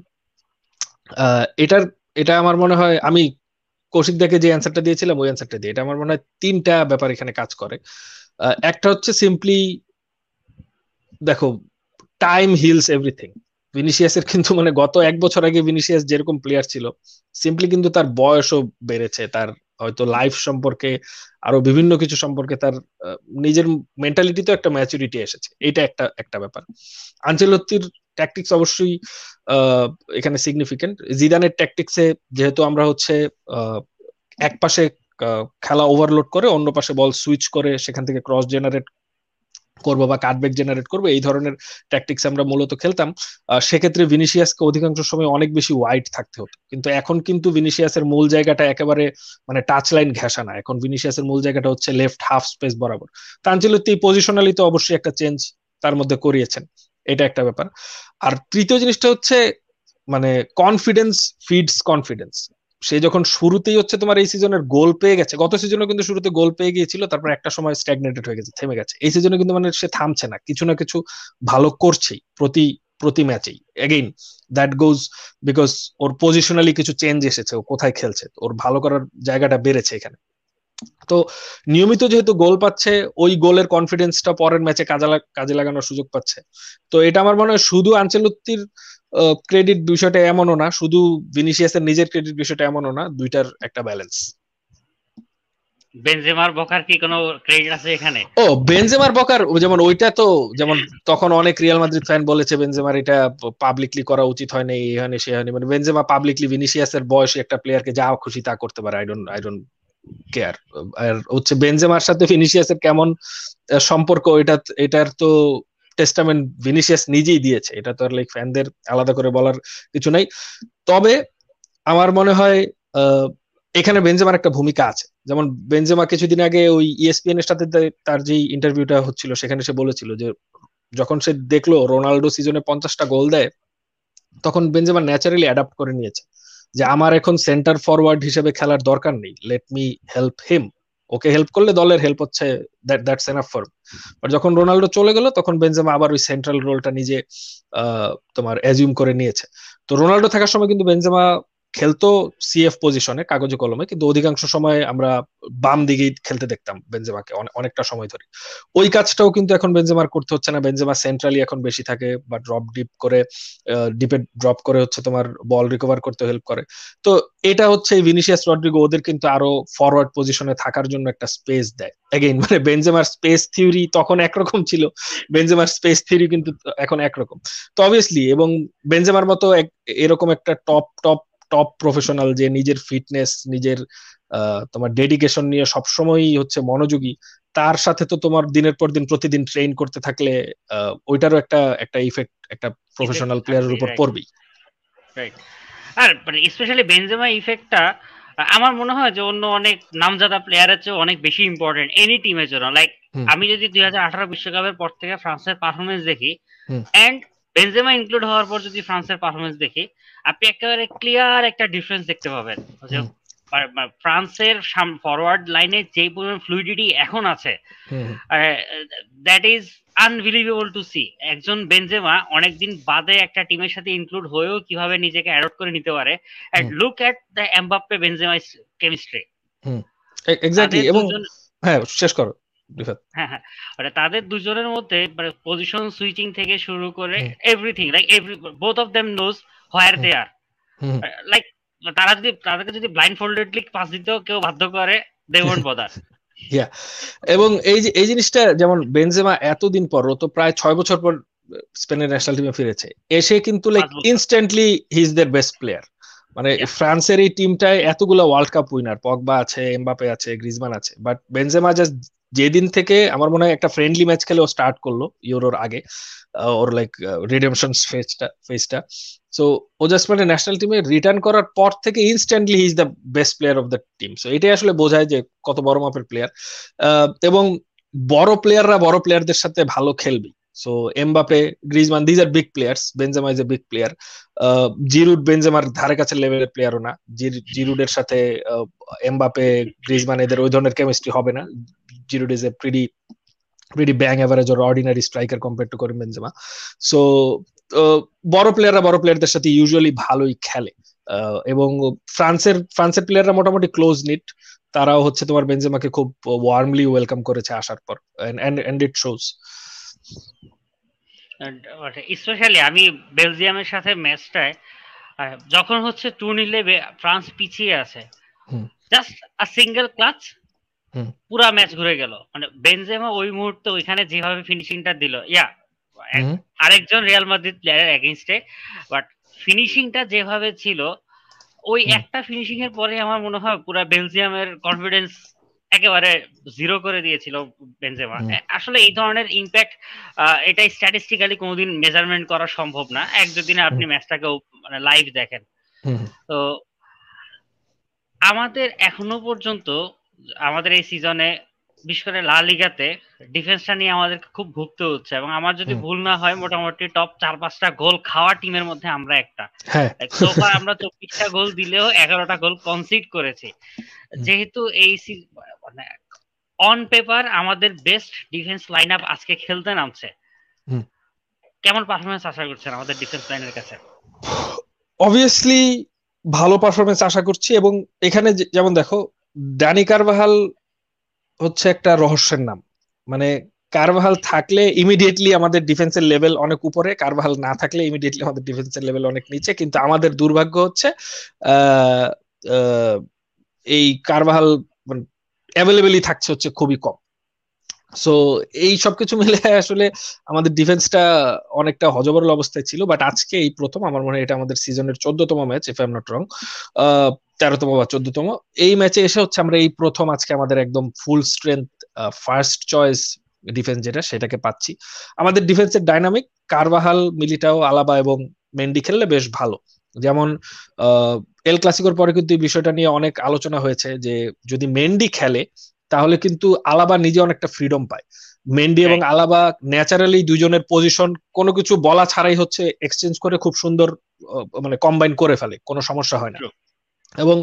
এটা আমার মনে হয় আমি কৌশিকদাকে যে অ্যান্সারটা দিয়েছিলাম ওই অ্যান্সারটা দিয়ে, এটা আমার মনে হয় 3টা ব্যাপার এখানে কাজ করে। একটা হচ্ছে সিম্পলি দেখো, টাইম হিলস এভরিথিং। ভিনিসিয়াসের কিন্তু মানে গত 1 বছর আগে ভিনিসিয়াস যেরকম প্লেয়ার ছিল, সিম্পলি কিন্তু তার বয়সও বেড়েছে, তার হয়তো লাইফ সম্পর্কে আরো বিভিন্ন কিছু সম্পর্কে তার নিজের মেন্টালিটিতে একটা ম্যাচুরিটি এসেছে। এটা একটা ব্যাপার। আনচেলত্তির ট্যাকটিক্স অবশ্যই এখানে সিগনিফিকেন্ট। জিদানের ট্যাকটিক্সে যেহেতু আমরা হচ্ছে এক পাশে খেলা ওভারলোড করে অন্য পাশে বল সুইচ করে সেখান থেকে ক্রস জেনারেট করবো বা কাটব্যাক জেনারেট করবো, এই ধরনের ট্যাকটিক্স আমরা মূলত খেলতাম। সেক্ষেত্রে ভিনিসিয়াসকে অধিকাংশ সময় অনেক বেশি ওয়াইড থাকতে হতো। কিন্তু এখন কিন্তু ভিনিসিয়াসের মূল জায়গাটা একেবারে মানে টাচ লাইন ঘেঁষা না, এখন ভিনিসিয়াসের মূল জায়গাটা হচ্ছে লেফট হাফ স্পেস বরাবর। আনচেলত্তি পজিশনালি তো অবশ্যই একটা চেঞ্জ তার মধ্যে করিয়েছেন, এটা একটা ব্যাপার। আর তৃতীয় জিনিসটা হচ্ছে মানে কনফিডেন্স ফিডস কনফিডেন্স। সে যখন শুরুতেই হচ্ছে তোমার এই সিজনের গোল পেয়ে গেছে, গত সিজনে কিন্তু শুরুতে গোল পেয়ে গিয়েছিল, তারপর একটা সময় স্ট্যাগনেটেড হয়ে গেছে, থেমে গেছে। এই সিজনে কিন্তু মানে সে থামছে না, কিছু না কিছু ভালো করছেই প্রতি প্রতি ম্যাচেই। এগেইন দ্যাট গোজ বিকজ ওর পজিশনালি কিছু চেঞ্জ এসেছে, ও কোথায় খেলছে, ওর ভালো করার জায়গাটা বেড়েছে এখানে। তো নিয়মিত যেহেতু গোল পাচ্ছে, ওই গোলের কনফিডেন্সটা পরের ম্যাচে কাজে লাগানোর সুযোগ পাচ্ছে। তো এটা আমার মনে হয় শুধু আনচেলত্তির ক্রেডিট বিষয়টা এমনও না, শুধু ভিনিসিয়াসের নিজের ক্রেডিট বিষয়টা এমনও না, দুইটার একটা ব্যালেন্স। বেনজেমার বকার কি কোনো ক্রেডিট আছে এখানে? ও বেনজেমার বকার যেমন ওইটা তো, যেমন তখন অনেক রিয়াল মাদ্রিদ ফ্যান বলেছে বেনজেমার এটা পাবলিকলি করা উচিত হয় না, এই হয়নি সে হয়নি, মানে বেনজেমা পাবলিকলি ভিনিসিয়াসের বয়সী একটা প্লেয়ারকে যা খুশি তা করতে পারে, আই ডোন্ট কেয়ার। আর হচ্ছে বেনজেমার সাথে ভিনিসিয়াসের কেমন সম্পর্ক, এটার তো টেস্টামেন্ট ভিনিসিয়াস নিজেই দিয়েছে, এটা তো আর লাইক ফ্যানদের আলাদা করে বলার কিছু নাই। তবে আমার মনে হয় আহ, এখানে বেনজেমার একটা ভূমিকা আছে। যেমন বেনজেমা কিছুদিন আগে ওই ইএসপিএন এর সাথে তার যে ইন্টারভিউটা হচ্ছিল, সেখানে সে বলেছিল যে যখন সে দেখলো রোনাল্ডো সিজনে 50টা গোল দেয়, তখন বেনজেমা ন্যাচারালি অ্যাডাপ্ট করে নিয়েছে যে আমার এখন সেন্টার ফরওয়ার্ড হিসেবে খেলার দরকার নেই, লেট মি হেল্প হিম, ওকে হেল্প করলে দলের হেল্প হচ্ছে, দ্যাটস এনাফ ফর। বাট যখন রোনাল্ডো চলে গেল, তখন বেনজেমা আবার ওই সেন্ট্রাল রোলটা নিজে তোমার অ্যাজিউম করে নিয়েছে। তো রোনাল্ডো থাকার সময় কিন্তু বেনজেমা খেলতো সিএফ পজিশনে, কাগজে কলমে, কিন্তু অধিকাংশ সময় আমরা বাম দিকেই খেলতে দেখতাম বেনজেমাকে অনেকটা সময় ধরে। ওই কাজটাও কিন্তু এখন বেনজেমার করতে হচ্ছে না, বেনজেমা সেন্ট্রালি এখন বেশি থাকে বা ড্রপ ডিপ করে, ডিপে ড্রপ করে হচ্ছে তোমার বল রিকভার করতে হেল্প করে। তো এটা হচ্ছে ভিনিসিয়াস রড্রিগো ওদের কিন্তু আরো ফরওয়ার্ড পজিশনে থাকার জন্য একটা স্পেস দেয়। এগেইন মানে বেনজেমার স্পেস থিওরি তখন একরকম ছিল, বেনজেমার স্পেস থিওরি কিন্তু এখন একরকম। তো অবভিয়াসলি, এবং বেনজেমার মতো এরকম একটা টপ টপ টপ প্রফেশনাল যে নিজের ফিটনেস, নিজের তোমার ডেডিকেশন নিয়ে সবসময়ই হচ্ছে মনোযোগী, তার সাথে তো তোমার দিনের পর দিন প্রতিদিন ট্রেন করতে থাকলে ওইটারও একটা একটা ইফেক্ট একটা ইফেক্ট প্রফেশনাল প্লেয়ারের থাকবে, উপর রাইট পড়বেই। রাইট। আর মানে স্পেশালি বেনজেমা ইফেক্টটা আমার মনে হয় যে অন্য অনেক নামজাদা প্লেয়ারের চেয়ে অনেক বেশি ইম্পর্টেন্ট এনি টিমের জন্য। লাইক হুম আমি যদি 2018 বিশ্বকাপের পর থেকে ফ্রান্সের পারফরমেন্স দেখি হুম এন্ড বেনজেমা ইনক্লুড হওয়ার পর যদি ফ্রান্সের পারফরমেন্স দেখি, আপনি একেবারে ক্লিয়ার একটা ডিফারেন্স দেখতে পাবেন যে হুম ফ্রান্সের ফরওয়ার্ড লাইনে যে পরিমাণ ফ্লুইডিটি এখন আছে, hmm that is unbelievable to see. একজন বেনজেমা অনেকদিন বাদে একটা টিমের সাথে ইনক্লুড হয়েও কিভাবে নিজেকে অ্যাডপ্ট করে নিতে পারে। And hmm look at the Mbappe Benzema chemistry. Hmm exactly. তাদের এবং দুজন, হ্যাঁ, শেষ করো রিফাত। হ্যাঁ হ্যাঁ, মানে তাদের দুজনের মধ্যে পজিশন সুইচিং থেকে শুরু করে hmm everything, like both of them knows where hmm they are. Hmm like তাদেরকে যদি ব্লাইন্ড ফোল্ডেডলি পাস দিতেও কেউ বাধ্য করে, দে ওয়ন্ট বদার। ইয়া। এবং এই জিনিসটা যেমন বেনজেমা এতদিন পর, ও তো প্রায় 6 বছর পর স্পেনের ন্যাশনাল টিমে ফিরেছে, এসে কিন্তু লাইক 5 বছর। Instantly he is their best player. মানে ফ্রান্সের এই টিমটায় এতগুলো ওয়ার্ল্ড কাপ উইনার, পগবা আছে, এমবাপে আছে, গ্রিজমান আছে, বাট বেনজেমা জাস্ট যেদিন থেকে আমার মনে হয় একটা ফ্রেন্ডলি ম্যাচ খেলে ও স্টার্ট করলো ইউরোর আগে, ওর লাইক রিডেমশন ফেজটা। সো ও জাস্ট মানে ন্যাশনাল টিমে রিটার্ন করার পর থেকে instantly he is the best player of the team. So এটাই আসলে বোঝায় যে কত বড় মাপের প্লেয়ার। এবং বড় প্লেয়াররা বড় প্লেয়ারদের সাথে ভালো খেলবে। So Mbappe, Griezmann, these are big players, Benzema is a big player. Giroud বেনজেমার ধারে কাছে লেভেলের প্লেয়ারও না, জিরুডের সাথে এমবাপে, গ্রিজমান এদের ওই ধরনের কেমিস্ট্রি হবে না। Giroud is a pretty bang average or ordinary striker compare to Karim Benzema. So বড় প্লেয়াররা বড় প্লেয়ারদের সাথে ইউজুয়ালি ভালোই খেলে। এবং ফ্রান্সের প্লেয়াররা মোটামুটি ক্লোজ নিট, তারাও হচ্ছে তোমার বেনজেমাকে খুব ওয়ার্মলি ওয়েলকাম করেছে আসার পর, এন্ড ইট শোজ। স্পেশালি আমি বেলজিয়ামের সাথে ম্যাচটায় যখন হচ্ছে 2-0 ফ্রান্স পিছিয়ে আছে, hmm just a single clutch hmm পুরা ম্যাচ ঘুরে গেল। মানে বেনজেমা ওই মুহূর্তে ওইখানে যেভাবে ফিনিশিংটা দিল, হুম আরেকজন রিয়াল মাদ্রিদ প্লেয়ারের এগেইনস্টে, বাট ফিনিশিংটা যেভাবে ছিল, ওই হুম একটা ফিনিশিং এর পরে আমার মনে হয় পুরা বেলজিয়ামের কনফিডেন্স একেবারে জিরো করে দিয়েছিল বেনজেমা। হুম আসলে এই ধরনের ইম্প্যাক্ট এটা স্ট্যাটিস্টিক্যালি কোনোদিন মেজারমেন্ট করা সম্ভব না, এক দুদিনে আপনি ম্যাচটাকে মানে লাইভ দেখেন। হুম তো আমাদের এখনো পর্যন্ত আমাদের এই সিজনে বিশেষ করে লা লিগাতে ডিফেন্সটা নিয়ে আমাদের খুব ভুগতে হচ্ছে, এবং আমার যদি ভুল না হয় মোটামুটি টপ 4-5টা গোল খাওয়া টিমের মধ্যে আমরা একটা। হ্যাঁ সোফার আমরা 24টা গোল দিলেও 11টা গোল কনসিড করেছি। যেহেতু এই মানে অন পেপার আমাদের বেস্ট ডিফেন্স লাইন আপ আজকে খেলতে নামছে, কেমন পারফরমেন্স আশা করছেন আমাদের ডিফেন্স লাইনের কাছে? অবভিয়াসলি ভালো পারফরমেন্স আশা করছি, এবং এখানে যেমন দেখো ড্যানি কারভাহাল হচ্ছে একটা রহস্যের নাম। মানে কারভাহাল থাকলে ইমিডিয়েটলি আমাদের ডিফেন্সের লেভেল অনেক উপরে, কারভাহাল না থাকলে ইমিডিয়েটলি আমাদের ডিফেন্সের লেভেল অনেক নিচে। কিন্তু আমাদের দুর্ভাগ্য হচ্ছে আহ আহ, এই কারভাহাল অ্যাভেলেবেলই থাকছে হচ্ছে খুবই কম। সো এই সবকিছু মিলে আসলে আমাদের ডিফেন্সটা অনেকটা হযবরল অবস্থায় ছিল। বাট আজকে এই প্রথম, আমার মনে হয় এটা আমাদের সিজনের 14তম match, if I am not wrong, 13তম বা 14তম। এই ম্যাচে এসে হচ্ছে আমরা এই প্রথম আজকে আমাদের একদম full strength first choice defence যেটা, সেটাকে পাচ্ছি। আমাদের ডিফেন্সের ডাইনামিক কারভাহাল, মিলিটাও, আলাবা এবং মেন্ডি খেললে বেশ ভালো। যেমন এল ক্লাসিকোর পরে কিন্তু এই বিষয়টা নিয়ে অনেক আলোচনা হয়েছে যে যদি মেন্ডি খেলে তাহলে কিন্তু আলাবা নিজে অনেকটা ফ্রিডম পায়। মেন্ডি এবং আলাবা ন্যাচারালি দুজনের পজিশন কোনো কিছু বলা ছাড়াই হচ্ছে এক্সচেঞ্জ করে খুব সুন্দর মানে কম্বাইন করে ফেলে, কোনো সমস্যা হয় না। এবং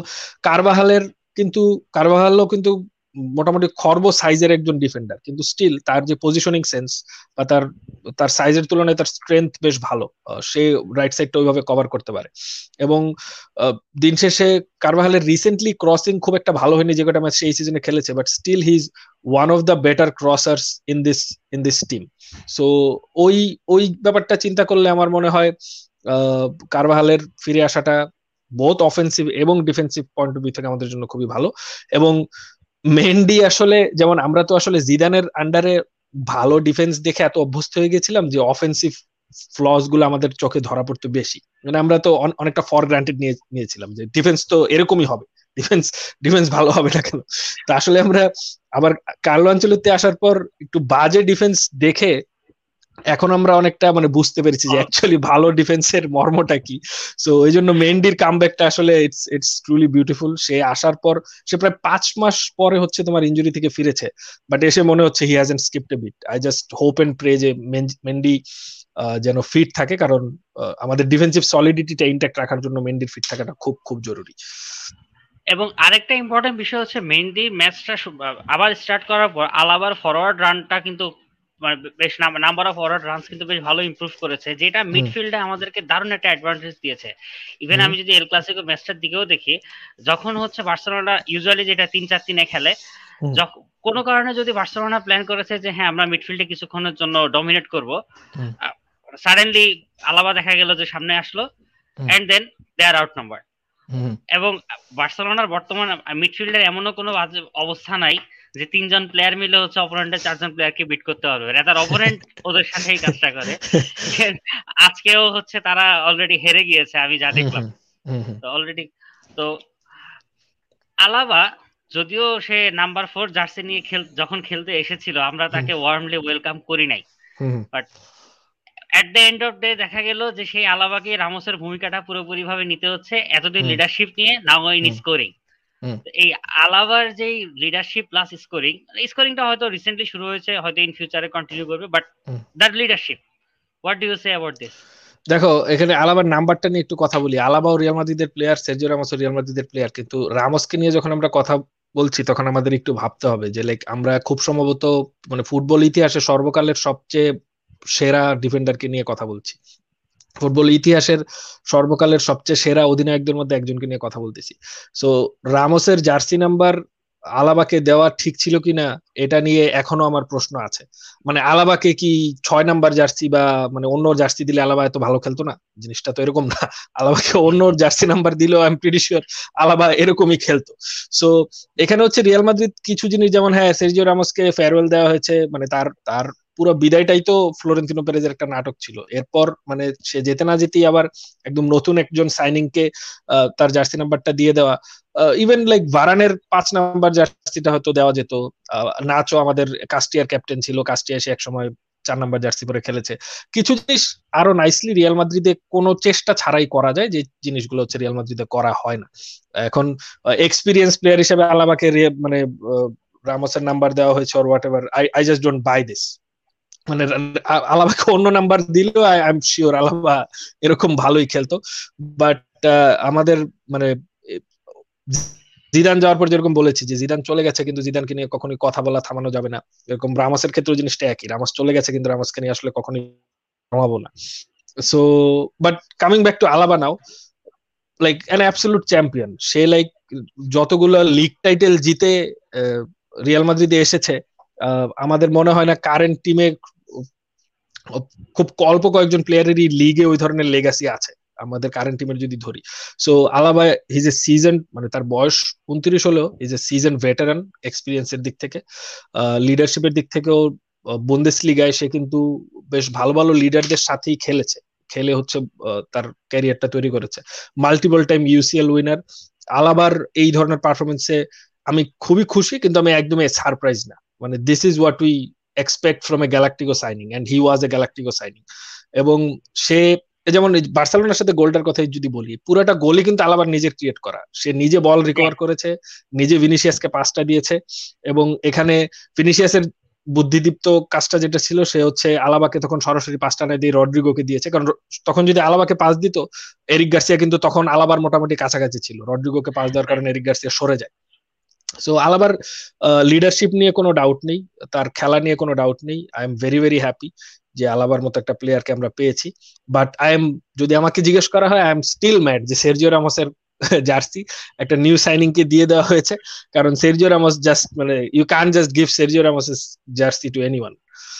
কারবাহালও কিন্তু মোটামুটি খর্ব সাইজের একজন ডিফেন্ডার, কিন্তু স্টিল তার যে পজিশনিং সেন্স বা তার তার সাইজের তুলনায় তার স্ট্রেংথ বেশ ভালো, সে রাইট সাইডটা ওইভাবে কভার করতে পারে। এবং দিন শেষে কারবাহালের রিসেন্টলি ক্রসিং খুব একটা ভালো হয়নি যে কটা ম্যাচ সেই সিজনে খেলেছে, but still he is one of the better crossers in this team. So ওই ওই ব্যাপারটা চিন্তা করলে আমার মনে হয় কারবাহালের ফিরে আসাটা বোথ অফেন্সিভ এবং ডিফেন্সিভ পয়েন্ট অফ ভিউ থেকে আমাদের জন্য খুবই ভালো। এবং মেন্ডি আসলে, যেমন আমরা তো আসলে জিদানের আন্ডারে ভালো ডিফেন্স দেখে এত অভ্যস্ত হয়ে গেছিলাম যে অফেন্সিভ ফ্লস গুলো আমাদের চোখে ধরা পড়তো বেশি। মানে আমরা তো অনেকটা ফর গ্রান্টেড নিয়েছিলাম যে ডিফেন্স তো এরকমই হবে, ডিফেন্স ডিফেন্স ভালো হবে না কেন। তো আসলে আমরা আবার কার্লো আনচেলত্তি আসার পর একটু বাজে ডিফেন্স দেখে এখন আমরা অনেকটা মানে বুঝতে পেরেছি যে অ্যাকচুয়ালি ভালো ডিফেন্সের মর্মটা কি। সো এই জন্য মেন্ডির কামব্যাকটা আসলে ইটস ট্রুলি বিউটিফুল। সে আসার পর সে প্রায় 5 মাস পরে হচ্ছে তোমার ইনজুরি থেকে ফিরেছে, বাট এসে মনে হচ্ছে he hasn't skipped a bit. I just hope and pray যে মেন্ডি যেন ফিট থাকে, কারণ আমাদের ডিফেন্সিভ সলিডিটিটা ইনট্যাক্ট রাখার জন্য মেন্ডির ফিট থাকাটা খুব খুব জরুরি। এবং আরেকটা ইম্পর্টেন্ট বিষয় হচ্ছে মেন্ডি ম্যাচটা আবার স্টার্ট করার পর আলাবার ফরওয়ার্ড রানটা কিন্তু বেশ নাম্বার অফ ফরওয়ার্ড রানস কিন্তু বেশ ভালো ইমপ্রুভ করেছে, যেটা মিডফিল্ডে আমাদেরকে দারুণ একটা অ্যাডভান্টেজ দিয়েছে। ইভেন আমি যদি এল ক্লাসিকো ম্যাচটার দিকেও দেখি, যখন হচ্ছে বার্সেলোনা ইউজুয়ালি যেটা 3-4-3-এ খেলে, কোনো কারণে যদি বার্সেলোনা প্ল্যান করেছে যে হ্যাঁ আমরা মিডফিল্ডে কিছুক্ষণের জন্য ডমিনেট করব, সাডেনলি আলাবা দেখা গেল যে সামনে আসলো, and then they are out number. এবং বার্সেলোনার বর্তমান মিডফিল্ডের এমনও কোনো অবস্থা নাই যে 3জন প্লেয়ার মিলে হচ্ছে অপোনেন্টের 4জন প্লেয়ারকে বিট করতে পারবে, তার অপোনেন্ট ওদের সাথেই কাজটা করে। আজকেও হচ্ছে তারা অলরেডি হেরে গিয়েছে আমি যা দেখলাম। তো অলরেডি তো আলাবা যদিও সে নাম্বার 4 জার্সি নিয়ে যখন খেলতে এসেছিল আমরা তাকে ওয়ার্মলি ওয়েলকাম করি নাই, but at the end of day দেখা গেল যে সেই আলাবাকে রামোসের ভূমিকাটা পুরোপুরি ভাবে নিতে হচ্ছে, এতদিন লিডারশিপ নিয়ে, নাও ইন স্কোরিং। এই আলাবার যে লিডারশিপ প্লাস স্কোরিংটা হয়তো রিসেন্টলি শুরু হয়েছে, হয়তো ইন ফিউচারে কন্টিনিউ করবে, but that leadership, what do you say about this? দেখো এখানে আলাবার নাম্বারটা নিয়ে একটু কথা বলি। আলাবাও রিয়াল মাদ্রিদের প্লেয়ার, সের্জিও রামোসও রিয়াল মাদ্রিদের প্লেয়ার, কিন্তু রামোসকে নিয়ে যখন আমরা কথা বলছি তখন আমাদের একটু ভাবতে হবে যে লাইক আমরা খুব সম্ভবত মানে ফুটবল ইতিহাসে সর্বকালের সবচেয়ে সেরা ডিফেন্ডারকে নিয়ে কথা বলছি। ফুটবল ইতিহাসের সর্বকালের সবচেয়ে সেরা অধিনায়কদের মধ্যে একজনকে নিয়ে কথা বলতেছি। সো রামোসের জার্সি নাম্বার আলাবাকে দেওয়া ঠিক ছিল কিনা এটা নিয়ে এখনো আমার প্রশ্ন আছে। মানে আলাবাকে কি 6 নাম্বার জার্সি বা মানে অন্য জার্সি দিলে আলাবা এত ভালো খেলতো না? জিনিসটা তো এরকম না। আলাবাকে অন্য জার্সি নাম্বার দিলেও I am pretty sure Alaba এরকমই খেলতো। সো এখানে হচ্ছে রিয়াল মাদ্রিদ কিছু জিনিস, যেমন হ্যাঁ সের্জিও রামোসকে ফেয়ারওয়েল দেওয়া হয়েছে, মানে তার তার পুরো বিদায়টাই তো ফ্লোরেন্তিনো পেরেজের একটা নাটক ছিল। এরপর মানে সে যেতে না যেতেই আবার একদম নতুন একজন সাইনিং কে তার জার্সি নাম্বারটা দিয়ে দেওয়া। ইভেন লাইক ভারানের 5 নাম্বার জার্সিটা হয়তো দেওয়া যেত। নাচো আমাদের কাস্টিয়ার ক্যাপ্টেন ছিল, কাস্টিয়া এসে একসময় 4 নাম্বার জার্সি পরে খেলেছে। কিছু জিনিস আরো নাইসলি রিয়াল মাদ্রিদে কোনো চেষ্টা ছাড়াই করা যায়, যে জিনিসগুলো হচ্ছে রিয়াল মাদ্রিদে করা হয় না। এখন এক্সপিরিয়েন্স প্লেয়ার হিসেবে আলাবাকে মানে রামোসের নাম্বার দেওয়া হয়েছে or whatever, I just don't buy this. মানে আলাবাকে অন্য নাম্বার দিলেও আই এম শিওর আলাবা এরকম ভালোই খেলতো। বাট আমাদের মানে জিদান যাওয়ার পর যেরকম বলেছি যে জিদান চলে গেছে কিন্তু জিদানকে নিয়ে কখনোই কথা বলা থামানো যাবে না, এরকম রামোসের ক্ষেত্রে জিনিসটা একই, রামোস চলে গেছে কিন্তু রামোসকে নিয়ে আসলে কখনোই থামাবো না। So but coming back to Alaba now, like an absolute champion সে, লাইক যতগুলো লিগ টাইটেল জিতে রিয়াল মাদ্রিদে এসেছে, আমাদের মনে হয় না কারেন্ট টিমে খুব অল্প কয়েকজন প্লেয়ারেরই লিগে ওই ধরনের লেগাসি আছে আমাদের কারেন্ট টিমের যদি ধরি। So Alaba he's a season, মানে তার বয়স 29 হলেও ইজ এ সিজন ভেটারান এক্সপিরিয়েন্সের দিক থেকে, লিডারশিপের দিক থেকেও বুন্দেস লিগায় সে কিন্তু বেশ ভালো ভালো লিডারদের সাথেই খেলেছে, খেলে হচ্ছে তার ক্যারিয়ারটা তৈরি করেছে, মাল্টিপল টাইম ইউসিএল উইনার। আলাবার এই ধরনের পারফরমেন্সে আমি খুবই খুশি, কিন্তু আমি একদমই সারপ্রাইজ না, মানে this is what we expect from a Galactico signing and he was a Galactico signing. এবং সে যেমন বার্সেলোনার সাথে গোলটার কথাই যদি বলি, পুরোটা গোলই কিন্তু আলাবার নিজের ক্রিয়েট করা, সে নিজে বল রিকভার করেছে, নিজে ভিনিসিয়াসকে পাসটা দিয়েছে, এবং এখানে ভিনিসিয়াসের বুদ্ধিদীপ্ত কাজটা যেটা ছিল সে হচ্ছে আলাবাকে তখন সরাসরি পাসটা না দিয়ে রড্রিগোকে দিয়েছে, কারণ তখন যদি আলাবাকে পাস দিত এরিক গার্সিয়া কিন্তু তখন আলাবার মোটামুটি কাছাকাছি ছিল, রড্রিগোকে পাস দেওয়ার কারণে এরিক গার্সিয়া সরে যায়। সো আলাবার লিডারশিপ নিয়ে কোনো ডাউট নেই, তার খেলা নিয়ে কোনো ডাউট নেই, I am very very happy যে আলাবার মতো একটা প্লেয়ারকে আমরা পেয়েছি। বাট যদি আমাকে জিজ্ঞেস করা হয়, আই এম স্টিল ম্যাড যে সের্জিও রামোসের জার্সি একটা নিউ সাইনিং কে দিয়ে দেওয়া হয়েছে, কারণ সের্জিও রামোস জাস্ট, মানে you can just give Sergio Ramos jersey to anyone.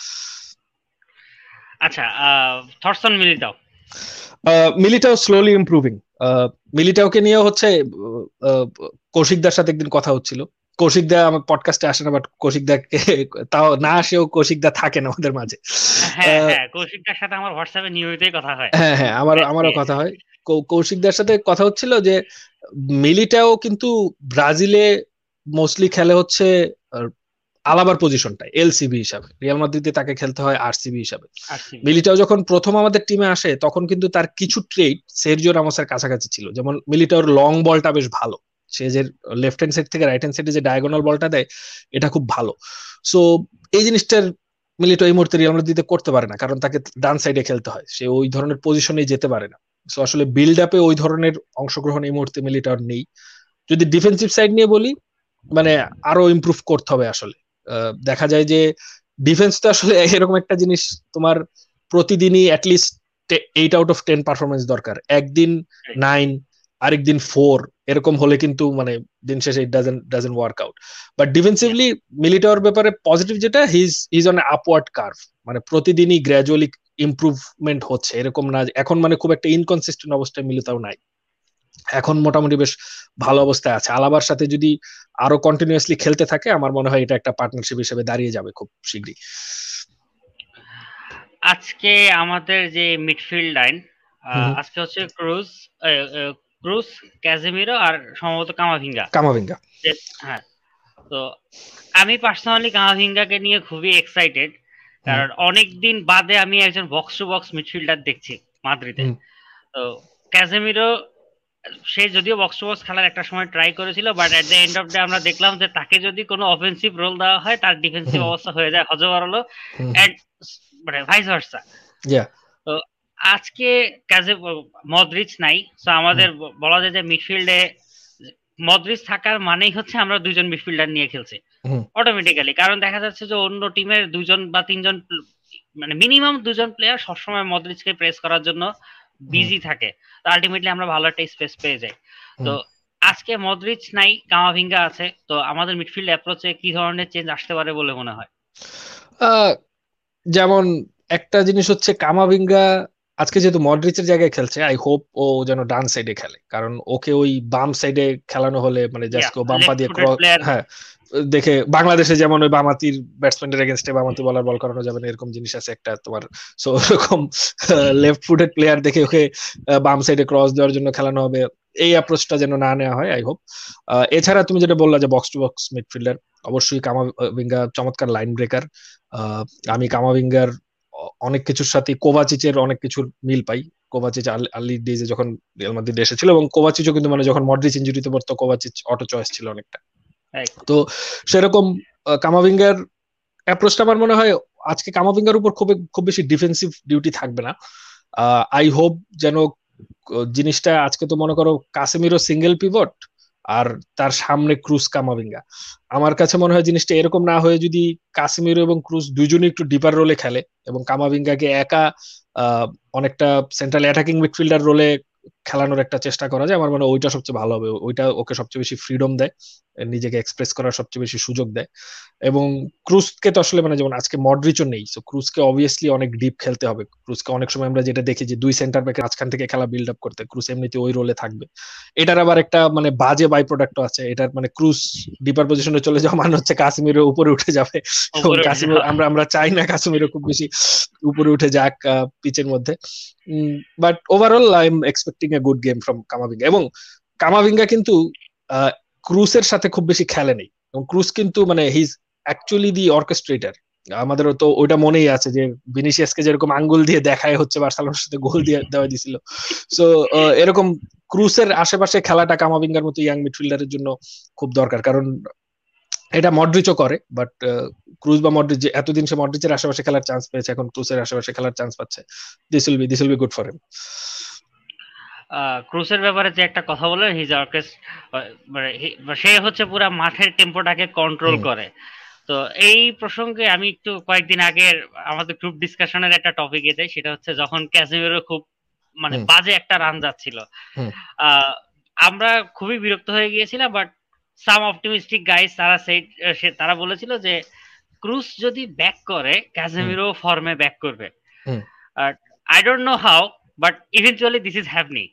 আচ্ছা, থরসন মিলিটাও মিলিটাও স্লোলি ইমপ্রুভিং। মিলিটাওকে নিয়ে হচ্ছে কৌশিকদার সাথে একদিন কথা হচ্ছিল, কৌশিকদা আমার পডকাস্টে আসে না, বাট কৌশিকদাকে তাও না আসেও কৌশিকদা থাকেন আমাদের মাঝে। হ্যাঁ হ্যাঁ, কৌশিকদার সাথে আমার হোয়াটসঅ্যাপে নিয়মিতই কথা হয়। হ্যাঁ হ্যাঁ, আমারও কথা হয়। কৌশিকদার সাথে কথা হচ্ছিল যে মিলিটাও কিন্তু ব্রাজিলে মোস্টলি খেলে হচ্ছে আলাবার পজিশনটা এলসিবি হিসাবে, রিয়াল মাদ্রিদে তাকে খেলতে হয় আরসিবি হিসাবে। মিলিটাও যখন প্রথম আমাদের টিমে আসে তখন কিন্তু তার কিছু ট্রেড সের্জিও রামোসের কাছাকাছি ছিল, যেমন মিলিটাওর লং বলটা বেশ ভালো, সে যে লেফট হ্যান্ড সাইড থেকে রাইট হ্যান্ড সাইডে যে ডায়াগোনাল বলটা দেয় এটা খুব ভালো। সো এই জিনিসটার মিলিটাও এই মুহূর্তে রিয়াল মাদ্রিদে করতে পারে না, কারণ তাকে ডান সাইডে খেলতে হয়, সে ওই ধরনের পজিশনে যেতে পারে না। সো আসলে বিল্ড আপে ওই ধরনের অংশগ্রহণ এই মুহূর্তে মিলিটাওর নেই। যদি ডিফেন্সিভ সাইড নিয়ে বলি, মানে আরো ইমপ্রুভ করতে হবে আসলে। দেখা যায় যে ডিফেন্স তো আসলে এরকম একটা জিনিস, তোমার প্রতিদিনই অ্যাটলিস্ট 8 out of 10 পারফরমেন্স দরকার, একদিন 9 আরেকদিন 4 এরকম হলে কিন্তু মানে দিন শেষে it doesn't work out. But defensively মিলিটাওর ব্যাপারে পজিটিভ যেটা, হিজ অন আপওয়ার্ড কার্ভ, মানে প্রতিদিনই গ্র্যাজুয়ালি ইমপ্রুভমেন্ট হচ্ছে, এরকম না এখন মানে খুব একটা ইনকনসিস্টেন্ট অবস্থায় মিলিটাও নাই, এখন মোটামুটি বেশ ভালো অবস্থায় আছে। আলাবার সাথে যদি আরো কন্টিনিউয়াসলি খেলতে থাকে আমার মনে হয় এটা একটা পার্টনারশিপ হিসেবে দাঁড়িয়ে যাবে খুব শীঘ্রই। আজকে আমাদের যে মিডফিল্ড লাইন, আজকে হচ্ছে ক্রুজ, ক্যাজেমিরো আর সম্ভবত কামাভিঙ্গা। হ্যাঁ, তো আমি পার্সোনালি কামাভিঙ্গাকে নিয়ে খুবই এক্সাইটেড, কারণ অনেকদিন বাদে আমি একজন বক্স টু বক্স মিডফিল্ডার দেখছি মাদ্রিদে। তো ক্যাজেমিরো সে যদিও বক্স টু বক্স খেলার একটা সময় ট্রাই করেছিল, but at the end of the আমরা দেখলাম যে তাকে যদি কোনো অফেন্সিভ রোল দেওয়া হয় তার ডিফেন্সিভ অবস্থা হয়ে যায় হজবরল, এন্ড মানে ভাইস ভার্সা। তো আজকে মদ্রিচ নাই, তো আমাদের বলা যায় যে মিডফিল্ডে মদ্রিচ থাকার মানেই হচ্ছে আমরা দুইজন মিডফিল্ডার নিয়ে খেলছি অটোমেটিক্যালি, কারণ দেখা যাচ্ছে যে অন্য টিমের 2 বা 3 মানে মিনিমাম 2 প্লেয়ার সবসময় মদ্রিচকে প্রেস করার জন্য বিজি থাকে, তো আলটিমেটলি আমরা ভালো একটা স্পেস পেয়ে যাই। তো আজকে মদ্রিচ নাই, কামাভিঙ্গা আছে, তো আমাদের মিডফিল্ড অ্যাপ্রোচে কি ধরনের চেঞ্জ আসতে পারে বলে মনে হয়? যেমন একটা জিনিস হচ্ছে কামাভিঙ্গা আজকে যেহেতু মডরিচের জায়গায় খেলছে, আই হোপ ও যেন ডান সাইডে খেলে, কারণ ওকে ওই বাম সাইডে খেলানো হলে মানে জাস্ট ও বাম পা দিয়ে হ্যাঁ দেখে বাংলাদেশে যেমন ওই বামাতির ব্যাটসম্যানের এগেনস্টে বামাতি বলার বল করানো যাবে না এরকম জিনিস আছে একটা তোমার, সো এরকম লেফট ফুটেড প্লেয়ার দেখে ওকে বাম সাইডে ক্রস দেওয়ার জন্য খেলানো হবে, এই অ্যাপ্রোচটা যেন না নেওয়া হয় আই হোপ। এছাড়া তুমি যেটা বললা যে বক্স টু বক্স মিডফিল্ডার, অবশ্যই কামাভিঙ্গা চমৎকার লাইন ব্রেকার। আমি কামাভিঙ্গার অনেক কিছুর সাথে কোভাচিচের অনেক কিছুর মিল পাই। কোভাচিচ আর্লি ডেজে যখন রিয়াল মাদ্রিদে এসেছিল, এবং কোভাচিচও কিন্তু মানে যখন মডরিচ ইনজুরিতে পড়তো কোভাচিচ অটো চয়েস ছিল অনেকটা। তো সেরকম কামাভিঙ্গার অ্যাপ্রোচটা আমার মনে হয় আজকে কামাভিঙ্গার উপর খুব খুব বেশি ডিফেন্সিভ ডিউটি থাকবে না। আই হোপ যেন জিনিসটা আজকে তো মনে করো কাসেমিরো সিঙ্গেল পিভট আর তার সামনে ক্রুজ কামাভিঙ্গা, আমার কাছে মনে হয় জিনিসটা এরকম না হয়ে যদি কাসেমিরো এবং ক্রুজ দুজনই একটু ডিপার রোলে খেলে এবং কামাভিঙ্গাকে একা অনেকটা সেন্ট্রাল অ্যাটাকিং মিডফিল্ডার রোলে খেলানোর একটা চেষ্টা করা যায়, আমার মনে হয় ওইটা সবচেয়ে ভালো হবে। ওইটা ওকে সবচেয়ে বেশি ফ্রিডম দেয়, নিজেকে এক্সপ্রেস করার সবচেয়ে বেশি সুযোগ দেয়। এবং ক্রুজকে তো আসলে মানে যেমন আজকে মডরিচও নেই, সো ক্রুজকে অবভিয়াসলি অনেক ডিপ খেলতে হবে। ক্রুজকে অনেক সময় আমরা যেটা দেখি যে দুই সেন্টার ব্যাকের মাঝখান থেকে খেলা বিল্ড আপ করতে, ক্রুজ এমনিতে ওই রোলে থাকবে। এটার আবার একটা মানে বাজে বাই প্রোডাক্টও আছে, এটার মানে ক্রুজ ডিপার পজিশনে চলে যাওয়া মানে হচ্ছে কাসিমিরও উপরে উঠে যাবে, এবং কাসিমির আমরা আমরা চাই না কাসিমিরও খুব বেশি উপরে উঠে যাক পিচের মধ্যে। But overall I am expecting a good game from Camavinga. এবং কামাভিঙ্গা কিন্তু ক্রুজের সাথে খুব বেশি খেলেনি, এবং ক্রুজ কিন্তু মানে হিজ অ্যাকচুয়ালি দি অর্কেস্ট্রেটার। আমাদেরও তো ওইটা মনেই আছে যে ভিনিসিয়াসকে যেরকম আঙ্গুল দিয়ে দেখায় হচ্ছে বার্সেলোনার সাথে গোল দিয়ে দেওয়া দিছিল। সো এরকম ক্রুসের আশেপাশে খেলাটা কামাভিঙ্গার মতো ইয়াং মিডফিল্ডারের জন্য খুব দরকার, কারণ এটা মডরিচও করে, বাট ক্রুজ বা মডরিচ এতদিন সে মডরিচের আশেপাশে খেলার চান্স পেয়েছে, এখন ক্রুজের আশেপাশে খেলার চান্স পাচ্ছে। This will be good for him. ক্রুসের ব্যাপারে যে একটা কথা বলে হিজ অর্কেস্ট, মানে সে হচ্ছে পুরা মাঠের টেম্পোটাকে কন্ট্রোল করে। তো এই প্রসঙ্গে আমি একটু কয়েকদিন আগের আমাদের গ্রুপ ডিসকাশনের একটা টপিক এতে, সেটা হচ্ছে যখন ক্যাসিমিরো খুব মানে বাজে একটা রান যাচ্ছিল, আমরা খুবই বিরক্ত হয়ে গিয়েছিলাম। বাট সাম অপটিমিস্টিক গাইস তারা বলেছিল যে ক্রুস যদি ব্যাক করে ক্যাসিমিরো ফর্মে ব্যাক করবে। I don't know how, but eventually this is happening.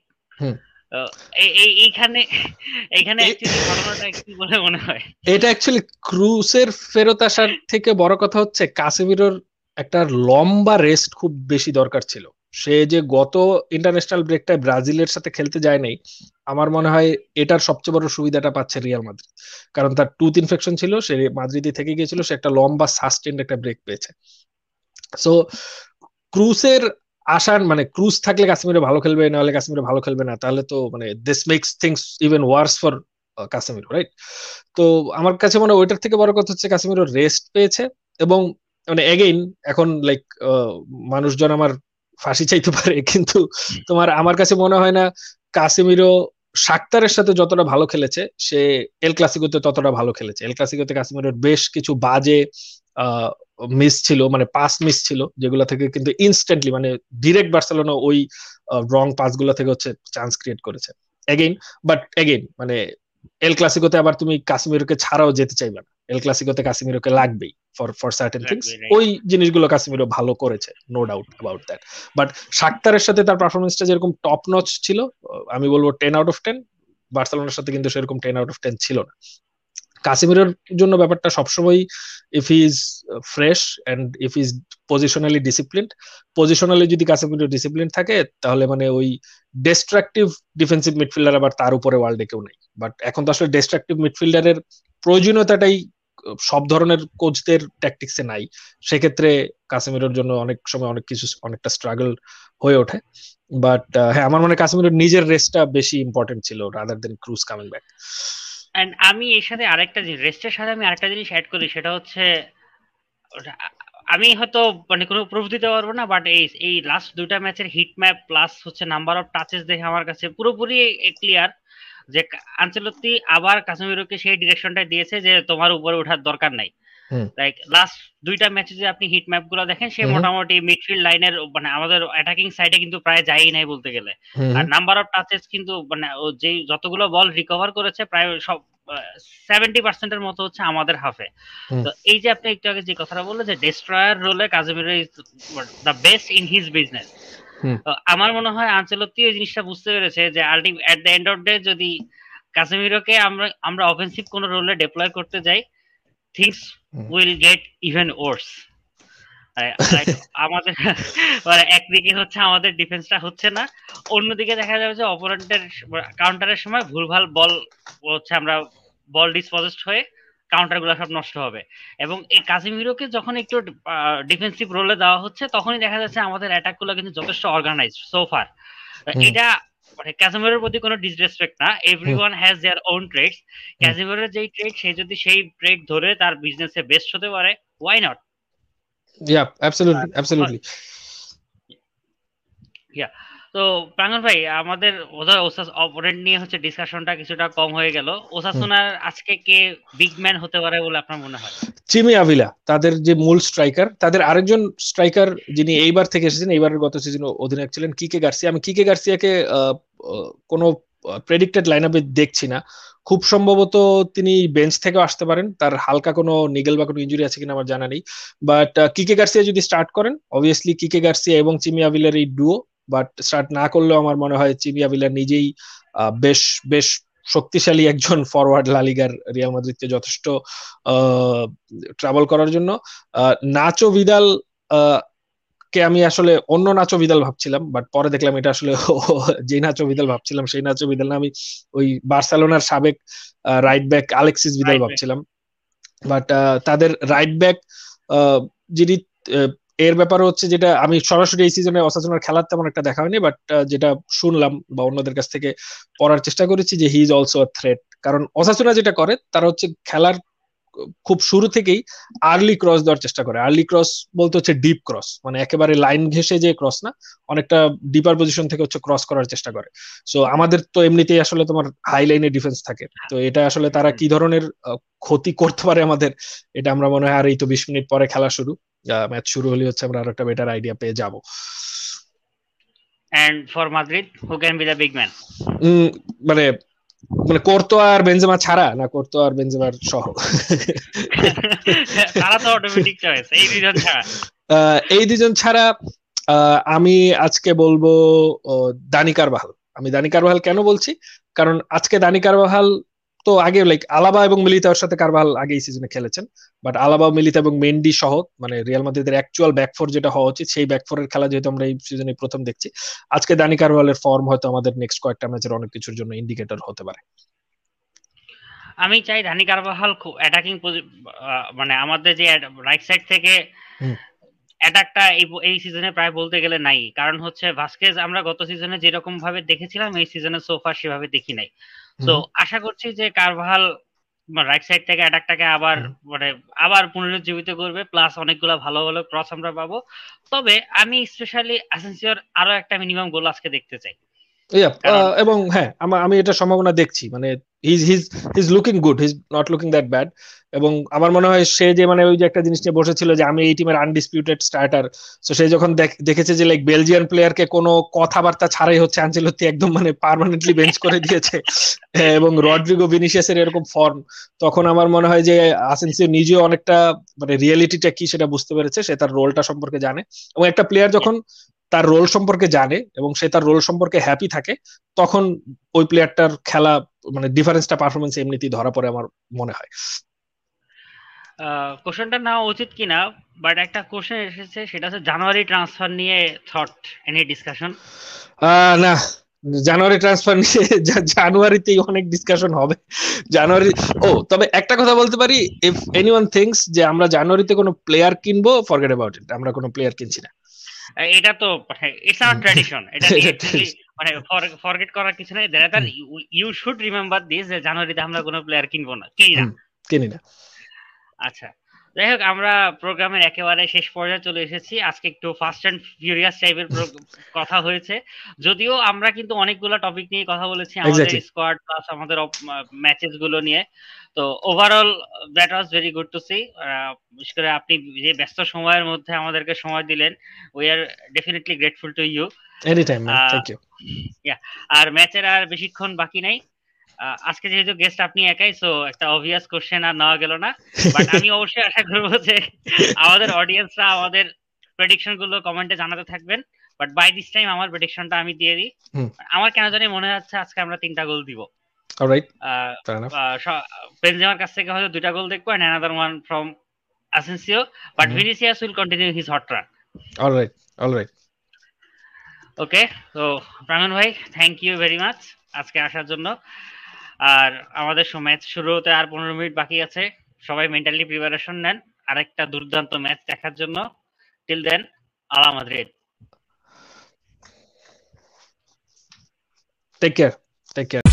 এইখানে অ্যাকচুয়ালি ঘটনাটা কি বলে মনে হয়? এটা অ্যাকচুয়ালি ক্রুসের ফেরত আসার থেকে বড় কথা হচ্ছে কাসেমিরোর একটা লম্বা রেস্ট খুব বেশি দরকার ছিল। সে যে গত ইন্টারন্যাশনাল ব্রেকটায় ব্রাজিলের সাথে খেলতে যায় নাই, আমার মনে হয় এটার সবচেয়ে বড় সুবিধাটা পাচ্ছে রিয়াল মাদ্রিদ, কারণ তার টুথ ইনফেকশন ছিল, সে মাদ্রিদে থেকে গিয়েছিল, সে একটা লম্বা সাস্টেন্ড একটা ব্রেক পেয়েছে। সো ক্রুসের আসার মানে ক্রুজ থাকলে কাশ্মীরে ভালো খেলবে, না হলে কাশ্মীরে ভালো খেলবে না, তাহলে তো মানে this makes things even worse for Casemiro, right? তো আমার কাছে মনে হয় ওইটার থেকে বড় কথা হচ্ছে কাশ্মীরও রেস্ট পেয়েছে। এবং মানে এগেইন এখন লাইক মানুষজন আমার ফাঁসি চাইতে পারে, কিন্তু তোমার আমার কাছে মনে হয় না কাশ্মীরও শাক্তারের সাথে যতটা ভালো খেলেছে সে এল ক্লাসিকোতে ততটা ভালো খেলেছে। এল ক্লাসিকোতে কাশ্মীরের বেশ কিছু বাজে মিস ছিল, মানে পাস মিস ছিল, যেগুলো থেকে কিন্তু ইনস্ট্যান্টলি মানে ডিরেক্ট বার্সেলোনা ওই রং পাস গুলো থেকে হচ্ছে চান্স ক্রিয়েট করেছে এগেইন। বাট এগেইন মানে এল ক্লাসিকোতে আবার তুমি কাশ্মীরকে ছাড়াও যেতে চাইবে না, এল ক্লাসিকোতে কাশ্মীরকে লাগবেই ফর সার্টেন থিংস। ওই জিনিসগুলো কাশ্মীরও ভালো করেছে, no doubt about that. But শাক্তারের সাথে তার পারফরমেন্সটা যেরকম টপ নচ ছিল, আমি বলবো 10 আউট অফ 10, বার্সেলোনার সাথে কিন্তু সেরকম 10 আউট অফ 10 ছিল না। কাসিমিরোর জন্য ব্যাপারটা সবসময় if he is fresh and if is positionally disciplined, positionally যদি কাসিমিরো ডিসিপ্লিন থাকে তাহলে মানে ওই ডিস্ট্রাকটিভ ডিফেন্সিভ মিডফিল্ডার আবার তার উপরে ওয়ার্ল্ডে কেউ নেই। বাট এখন তো আসলে ডিস্ট্রাকটিভ মিডফিল্ডারের প্রয়োজনীয়তাটাই সব ধরনের কোচদের ট্যাকটিক্সে নাই, সেক্ষেত্রে কাসিমিরোর জন্য অনেক সময় অনেক কিছু অনেকটা স্ট্রাগল হয়ে ওঠে। বাট হ্যাঁ, আমার মনে হয় কাসিমিরোর নিজের রেস্টটা বেশি ইম্পর্টেন্ট ছিল rather than Kroos coming back. And আমি এর সাথে আরেকটা জিনিস, রেস্টের সাথে আমি আরেকটা জিনিস অ্যাড করি, সেটা হচ্ছে আমি হয়তো মানে কোনো প্রুফ দিতে পারবো না, বাট এই লাস্ট দুইটা ম্যাচের হিট ম্যাপ প্লাস হচ্ছে নাম্বার অফ টাচেস দেখে আমার কাছে পুরোপুরি ক্লিয়ার যে আনচেলত্তি আবার কাসেমিরোকে সেই ডিরেকশনটা দিয়েছে যে তোমার উপরে ওঠার দরকার নাই। লাইক লাস্ট দুইটা ম্যাচে যে আপনি হিট ম্যাপ গুলো দেখেন, সে মোটামুটি মিডফিল্ড লাইনের মানে আমাদের অ্যাটাকিং সাইডে কিন্তু প্রায় যায়ই নাই বলতে গেলে। আর নাম্বার অফ টাচেস কিন্তু মানে যে যতগুলো বল রিকভার করেছে প্রায় সব 70% এর মতো হচ্ছে আমাদের হাফে। তো এই যে আপনি একটু আগে যে কথাটা বললেন যে ডেস্ট্রয়ার রোলে Casemiro is the best in his business, আমার মনে হয় আনচেলত্তি এই জিনিসটা বুঝতে পেরেছে যে ultimate at the end of day যদি কাজেমিরোকে আমরা অফেন্সিভ কোন রোলে ডিপ্লয় করতে যাই, things will get even worse. আমাদের মানে একদিকে হচ্ছে আমাদের ডিফেন্সটা হচ্ছে না, অন্যদিকে দেখা যাবে যে অপোনেন্টের কাউন্টারের সময় ভুলভাল বল হচ্ছে আমরা বল ডিসপোজড হয়ে কাউন্টার গুলো সব নষ্ট হবে। এবং এই কাজিমিরোকে যখন একটু ডিফেন্সিভ রোলে দেওয়া হচ্ছে তখনই দেখা যাচ্ছে আমাদের অ্যাটাক গুলো কিন্তু যথেষ্ট অর্গানাইজড সোফার। এটা মানে ক্যাসেমিরোর প্রতি কোনো ডিসরেসপেক্ট না, everyone has their own trades. ক্যাসেমিরোর যেই ট্রেড, সে যদি সেই ট্রেড ধরে তার বিজনেসে বেস্ট হতে পারে, why not? Yeah, absolutely. Yeah. তো প্রাঙ্গন ভাই, আমাদের ওদের অপোনেন্ট নিয়ে হচ্ছে ডিসকাশনটা কিছুটা কম হয়ে গেল। ওসাসুনার আজকে কে বিগ ম্যান হতে পারে বলে আপনার মনে হয়? চিমি আভিলা তাদের যে মূল স্ট্রাইকার, তাদের আরেকজন স্ট্রাইকার যিনি এইবার থেকে এসেছেন, এইবারের গত সিজনে অধিনায়ক ছিলেন, কিকে গার্সিয়া। আমি কিকে গার্সিয়াকে কোনো প্রেডিক্টেড লাইন আপে দেখছি না। খুব সম্ভবত তিনি বেঞ্চ থেকেও আসতে পারেন, তার হালকা কোনো নিগেল বা কোনো ইনজুরি আছে কিনা আমার জানা নেই। বাট কিকে গার্সিয়া যদি স্টার্ট করেন, অবভিয়াসলি কিকে গার্সিয়া এবং চিমি আভিলার এই ডুও। বাট স্টার্ট না করলেও আমার মনে হয় চিমি আভিলা নিজেই বেশ বেশ শক্তিশালী একজন ফরওয়ার্ড লা লিগার, রিয়াল মাদ্রিদকে যথেষ্ট ট্রাভেল করার জন্য। নাচো ভিদাল কে আমি আসলে অন্য নাচো ভিদাল ভাবছিলাম, বাট পরে দেখলাম এটা আসলে যে নাচো ভিদাল ভাবছিলাম সেই নাচো ভিদাল না, আমি ওই বার্সেলোনার সাবেক রাইট ব্যাক আলেক্সিস ভিদাল ভাবছিলাম। বাট তাদের রাইট ব্যাক যিনি, এর ব্যাপারে হচ্ছে যেটা আমি সরাসরি এই সিজনে অসাসুনার খেলার তেমন একটা দেখা হয়নি, বাট যেটা শুনলাম বা অন্যদের কাছ থেকে পড়ার চেষ্টা করেছি যে he is also a threat. কারণ অসাসুনা যেটা করে তারা হচ্ছে খেলার খুব শুরু থেকেই আর্লি ক্রস দেওয়ার চেষ্টা করে। আর্লি ক্রস বলতে হচ্ছে ডিপ ক্রস, মানে একেবারে লাইন ঘেঁষে যে ক্রস না, অনেকটা ডিপার পজিশন থেকে হচ্ছে ক্রস করার চেষ্টা করে। সো আমাদের তো এমনিতেই আসলে তোমার হাই লাইনে ডিফেন্স থাকে, তো এটা আসলে তারা কি ধরনের ক্ষতি করতে পারে আমাদের, এটা আমরা মনে হয় আর এই তো 20 মিনিট পরে খেলা শুরু, ম্যাচ শুরু হলে হচ্ছে আমরা আরো একটা বেটার আইডিয়া পেয়ে যাব। And for Madrid, who can be the big man? মানে মানে কোর্তোয়া আর বেনজেমা ছাড়া, না কোর্তোয়া আর বেনজেমার সহ? তারা তো অটোমেটিক চয়েস, এই দুজন ছাড়া। এই দুজন ছাড়া আমি আজকে বলবো দানি কারবাহাল। আমি দানি কারবাহাল কেন বলছি, কারণ আজকে দানি কারবাহাল তো আগে লাইক আলাবা এবং মিলিতার সাথে কারবাহাল আগে এই সিজনে খেলেছেন, বাট আলাবা, মিলিতা এবং মেন্ডি সহ মানে রিয়াল মাদ্রিদের অ্যাকচুয়াল ব্যাকফোর যেটা হওয়া উচিত, সেই ব্যাকফোরের খেলা যেহেতু আমরা এই সিজনে প্রথম দেখছি, আজকে দানি কারবাহালের ফর্ম হয়তো আমাদের নেক্সট কয়েকটা ম্যাচের অনেক কিছুর জন্য ইন্ডিকেটর হতে পারে। আমি চাই দানি কারবাহাল অ্যাটাকিং, মানে আমাদের যে রাইট সাইড থেকে অ্যাটাকটা এই সিজনে প্রায় বলতে গেলে নাই। কারণ হচ্ছে ভাস্কেজ আমরা গত সিজনে যেরকম ভাবে দেখেছিলাম এই সিজনে সোফা সেভাবে দেখি নাই। তো আশা করছি যে কারবাহাল রাইট সাইড থেকে অ্যাটাকটাকে আবার মানে আবার পুনরুজ্জীবিত করবে, প্লাস অনেকগুলো ভালো ভালো ক্রস আমরা পাবো। তবে আমি স্পেশালি অ্যাসেনসিওর আরো একটা মিনিমাম গোল আজকে দেখতে চাই। এবং হ্যাঁ, আমি এটা সম্ভাবনা দেখছি, মানে he's looking good, he's not looking that bad. এবং আমার মনে হয় সে যে মানে ওই যে একটা জিনিস নিয়ে বসেছিল যে আমি এই টিমের আনডিসপিউটেড স্টার্টার, তো সে যখন দেখেছে যে লাইক বেলজিয়ান প্লেয়ারকে কোনো কথাবার্তা ছাড়াই হচ্ছে আনচেলত্তি একদম মানে পার্মানেন্টলি বেঞ্চ করে দিয়েছে এবং রড্রিগো ভিনিসিয়াসের এরকম ফর্ম, তখন আমার মনে হয় যে আসেনসিও নিজেও অনেকটা মানে রিয়েলিটিটা কি সেটা বুঝতে পেরেছে, সে তার রোলটা সম্পর্কে জানে। এবং একটা প্লেয়ার যখন তার রোল সম্পর্কে জানে এবং সে তার রোল সম্পর্কে হ্যাপি থাকে, তখন ওই প্লেয়ারটার খেলা মানে ডিফারেন্সটা পারফরমেন্স এমনিতেই ধরা পড়ে আমার মনে হয়। কোশ্চেনটা নেওয়া উচিত কিনা, বাট একটা কোশ্চেন এসেছে, সেটা হচ্ছে জানুয়ারি ট্রান্সফার নিয়ে থট, এনি ডিসকাশন? না, জানুয়ারি ট্রান্সফার নিয়ে জানুয়ারিতেই অনেক ডিসকাশন হবে। জানুয়ারি, তবে একটা কথা বলতে পারি, ইফ এনিওয়ান থিংকস যে আমরা জানুয়ারিতে কোনো প্লেয়ার কিনবো, ফরগেট অ্যাবাউট ইট, আমরা কোনো প্লেয়ার কিনছি না। এটা তো ইটস আওয়ার ট্র্যাডিশন, এটা মানে ফরগেট করার কিছু নেই। ইউ শুড রিমেম্বার দিস যে জানুয়ারিতে আমরা কোনো প্লেয়ার কিনবো না, কিনি না। আচ্ছা, যাই হোক, আমরা প্রোগ্রামের একেবারে শেষ পর্যায়ে চলে এসেছি। আজকে একটু ফাস্ট অ্যান্ড ফিউরিয়াস টাইপের কথা হয়েছে, যদিও আমরা কিন্তু অনেকগুলো টপিক নিয়ে কথা বলেছি, আমাদের স্কোয়াড প্লাস আমাদের ম্যাচেস গুলো নিয়ে। তো overall that was very good to see. বিশেষ করে আপনি যে ব্যস্ত সময়ের মধ্যে আমাদেরকে সময় দিলেন, we are definitely grateful to you. Anytime man, thank you. আর ম্যাচের আর বেশিক্ষণ বাকি নাই। আজকে যেহেতু গেস্ট আপনি একাই, সো একটা অবভিয়াস কোশ্চেন আর নেওয়া গেল না, বাট আমি অবশ্যই আশা করবো যে আমাদের অডিয়েন্সরা আমাদের প্রেডিকশন গুলো কমেন্টে জানাতে থাকবেন। বাট বাই দিস টাইম আমার প্রেডিকশনটা আমি দিয়ে দিই। আমার কেন জানি মনে হচ্ছে আজকে আমরা 3টা গোল দিব। অলরাইট, বেনজেমার কাছ থেকে হয়তো 2টা গোল দেখবো, and another one from Asensio, but Vinicius will continue his hot run. Alright. Okay, তো প্রাঙ্গন ভাই, থ্যাংক ইউ ভেরি মাচ আজকে আসার জন্য। আর আমাদের ম্যাচ শুরু হতে আর 15 মিনিট বাকি আছে, সবাই মেন্টালি প্রিপারেশন নেন আরেকটা দুর্দান্ত ম্যাচ দেখার জন্য। টিল দেন, আলা মাদ্রিদ। Take care.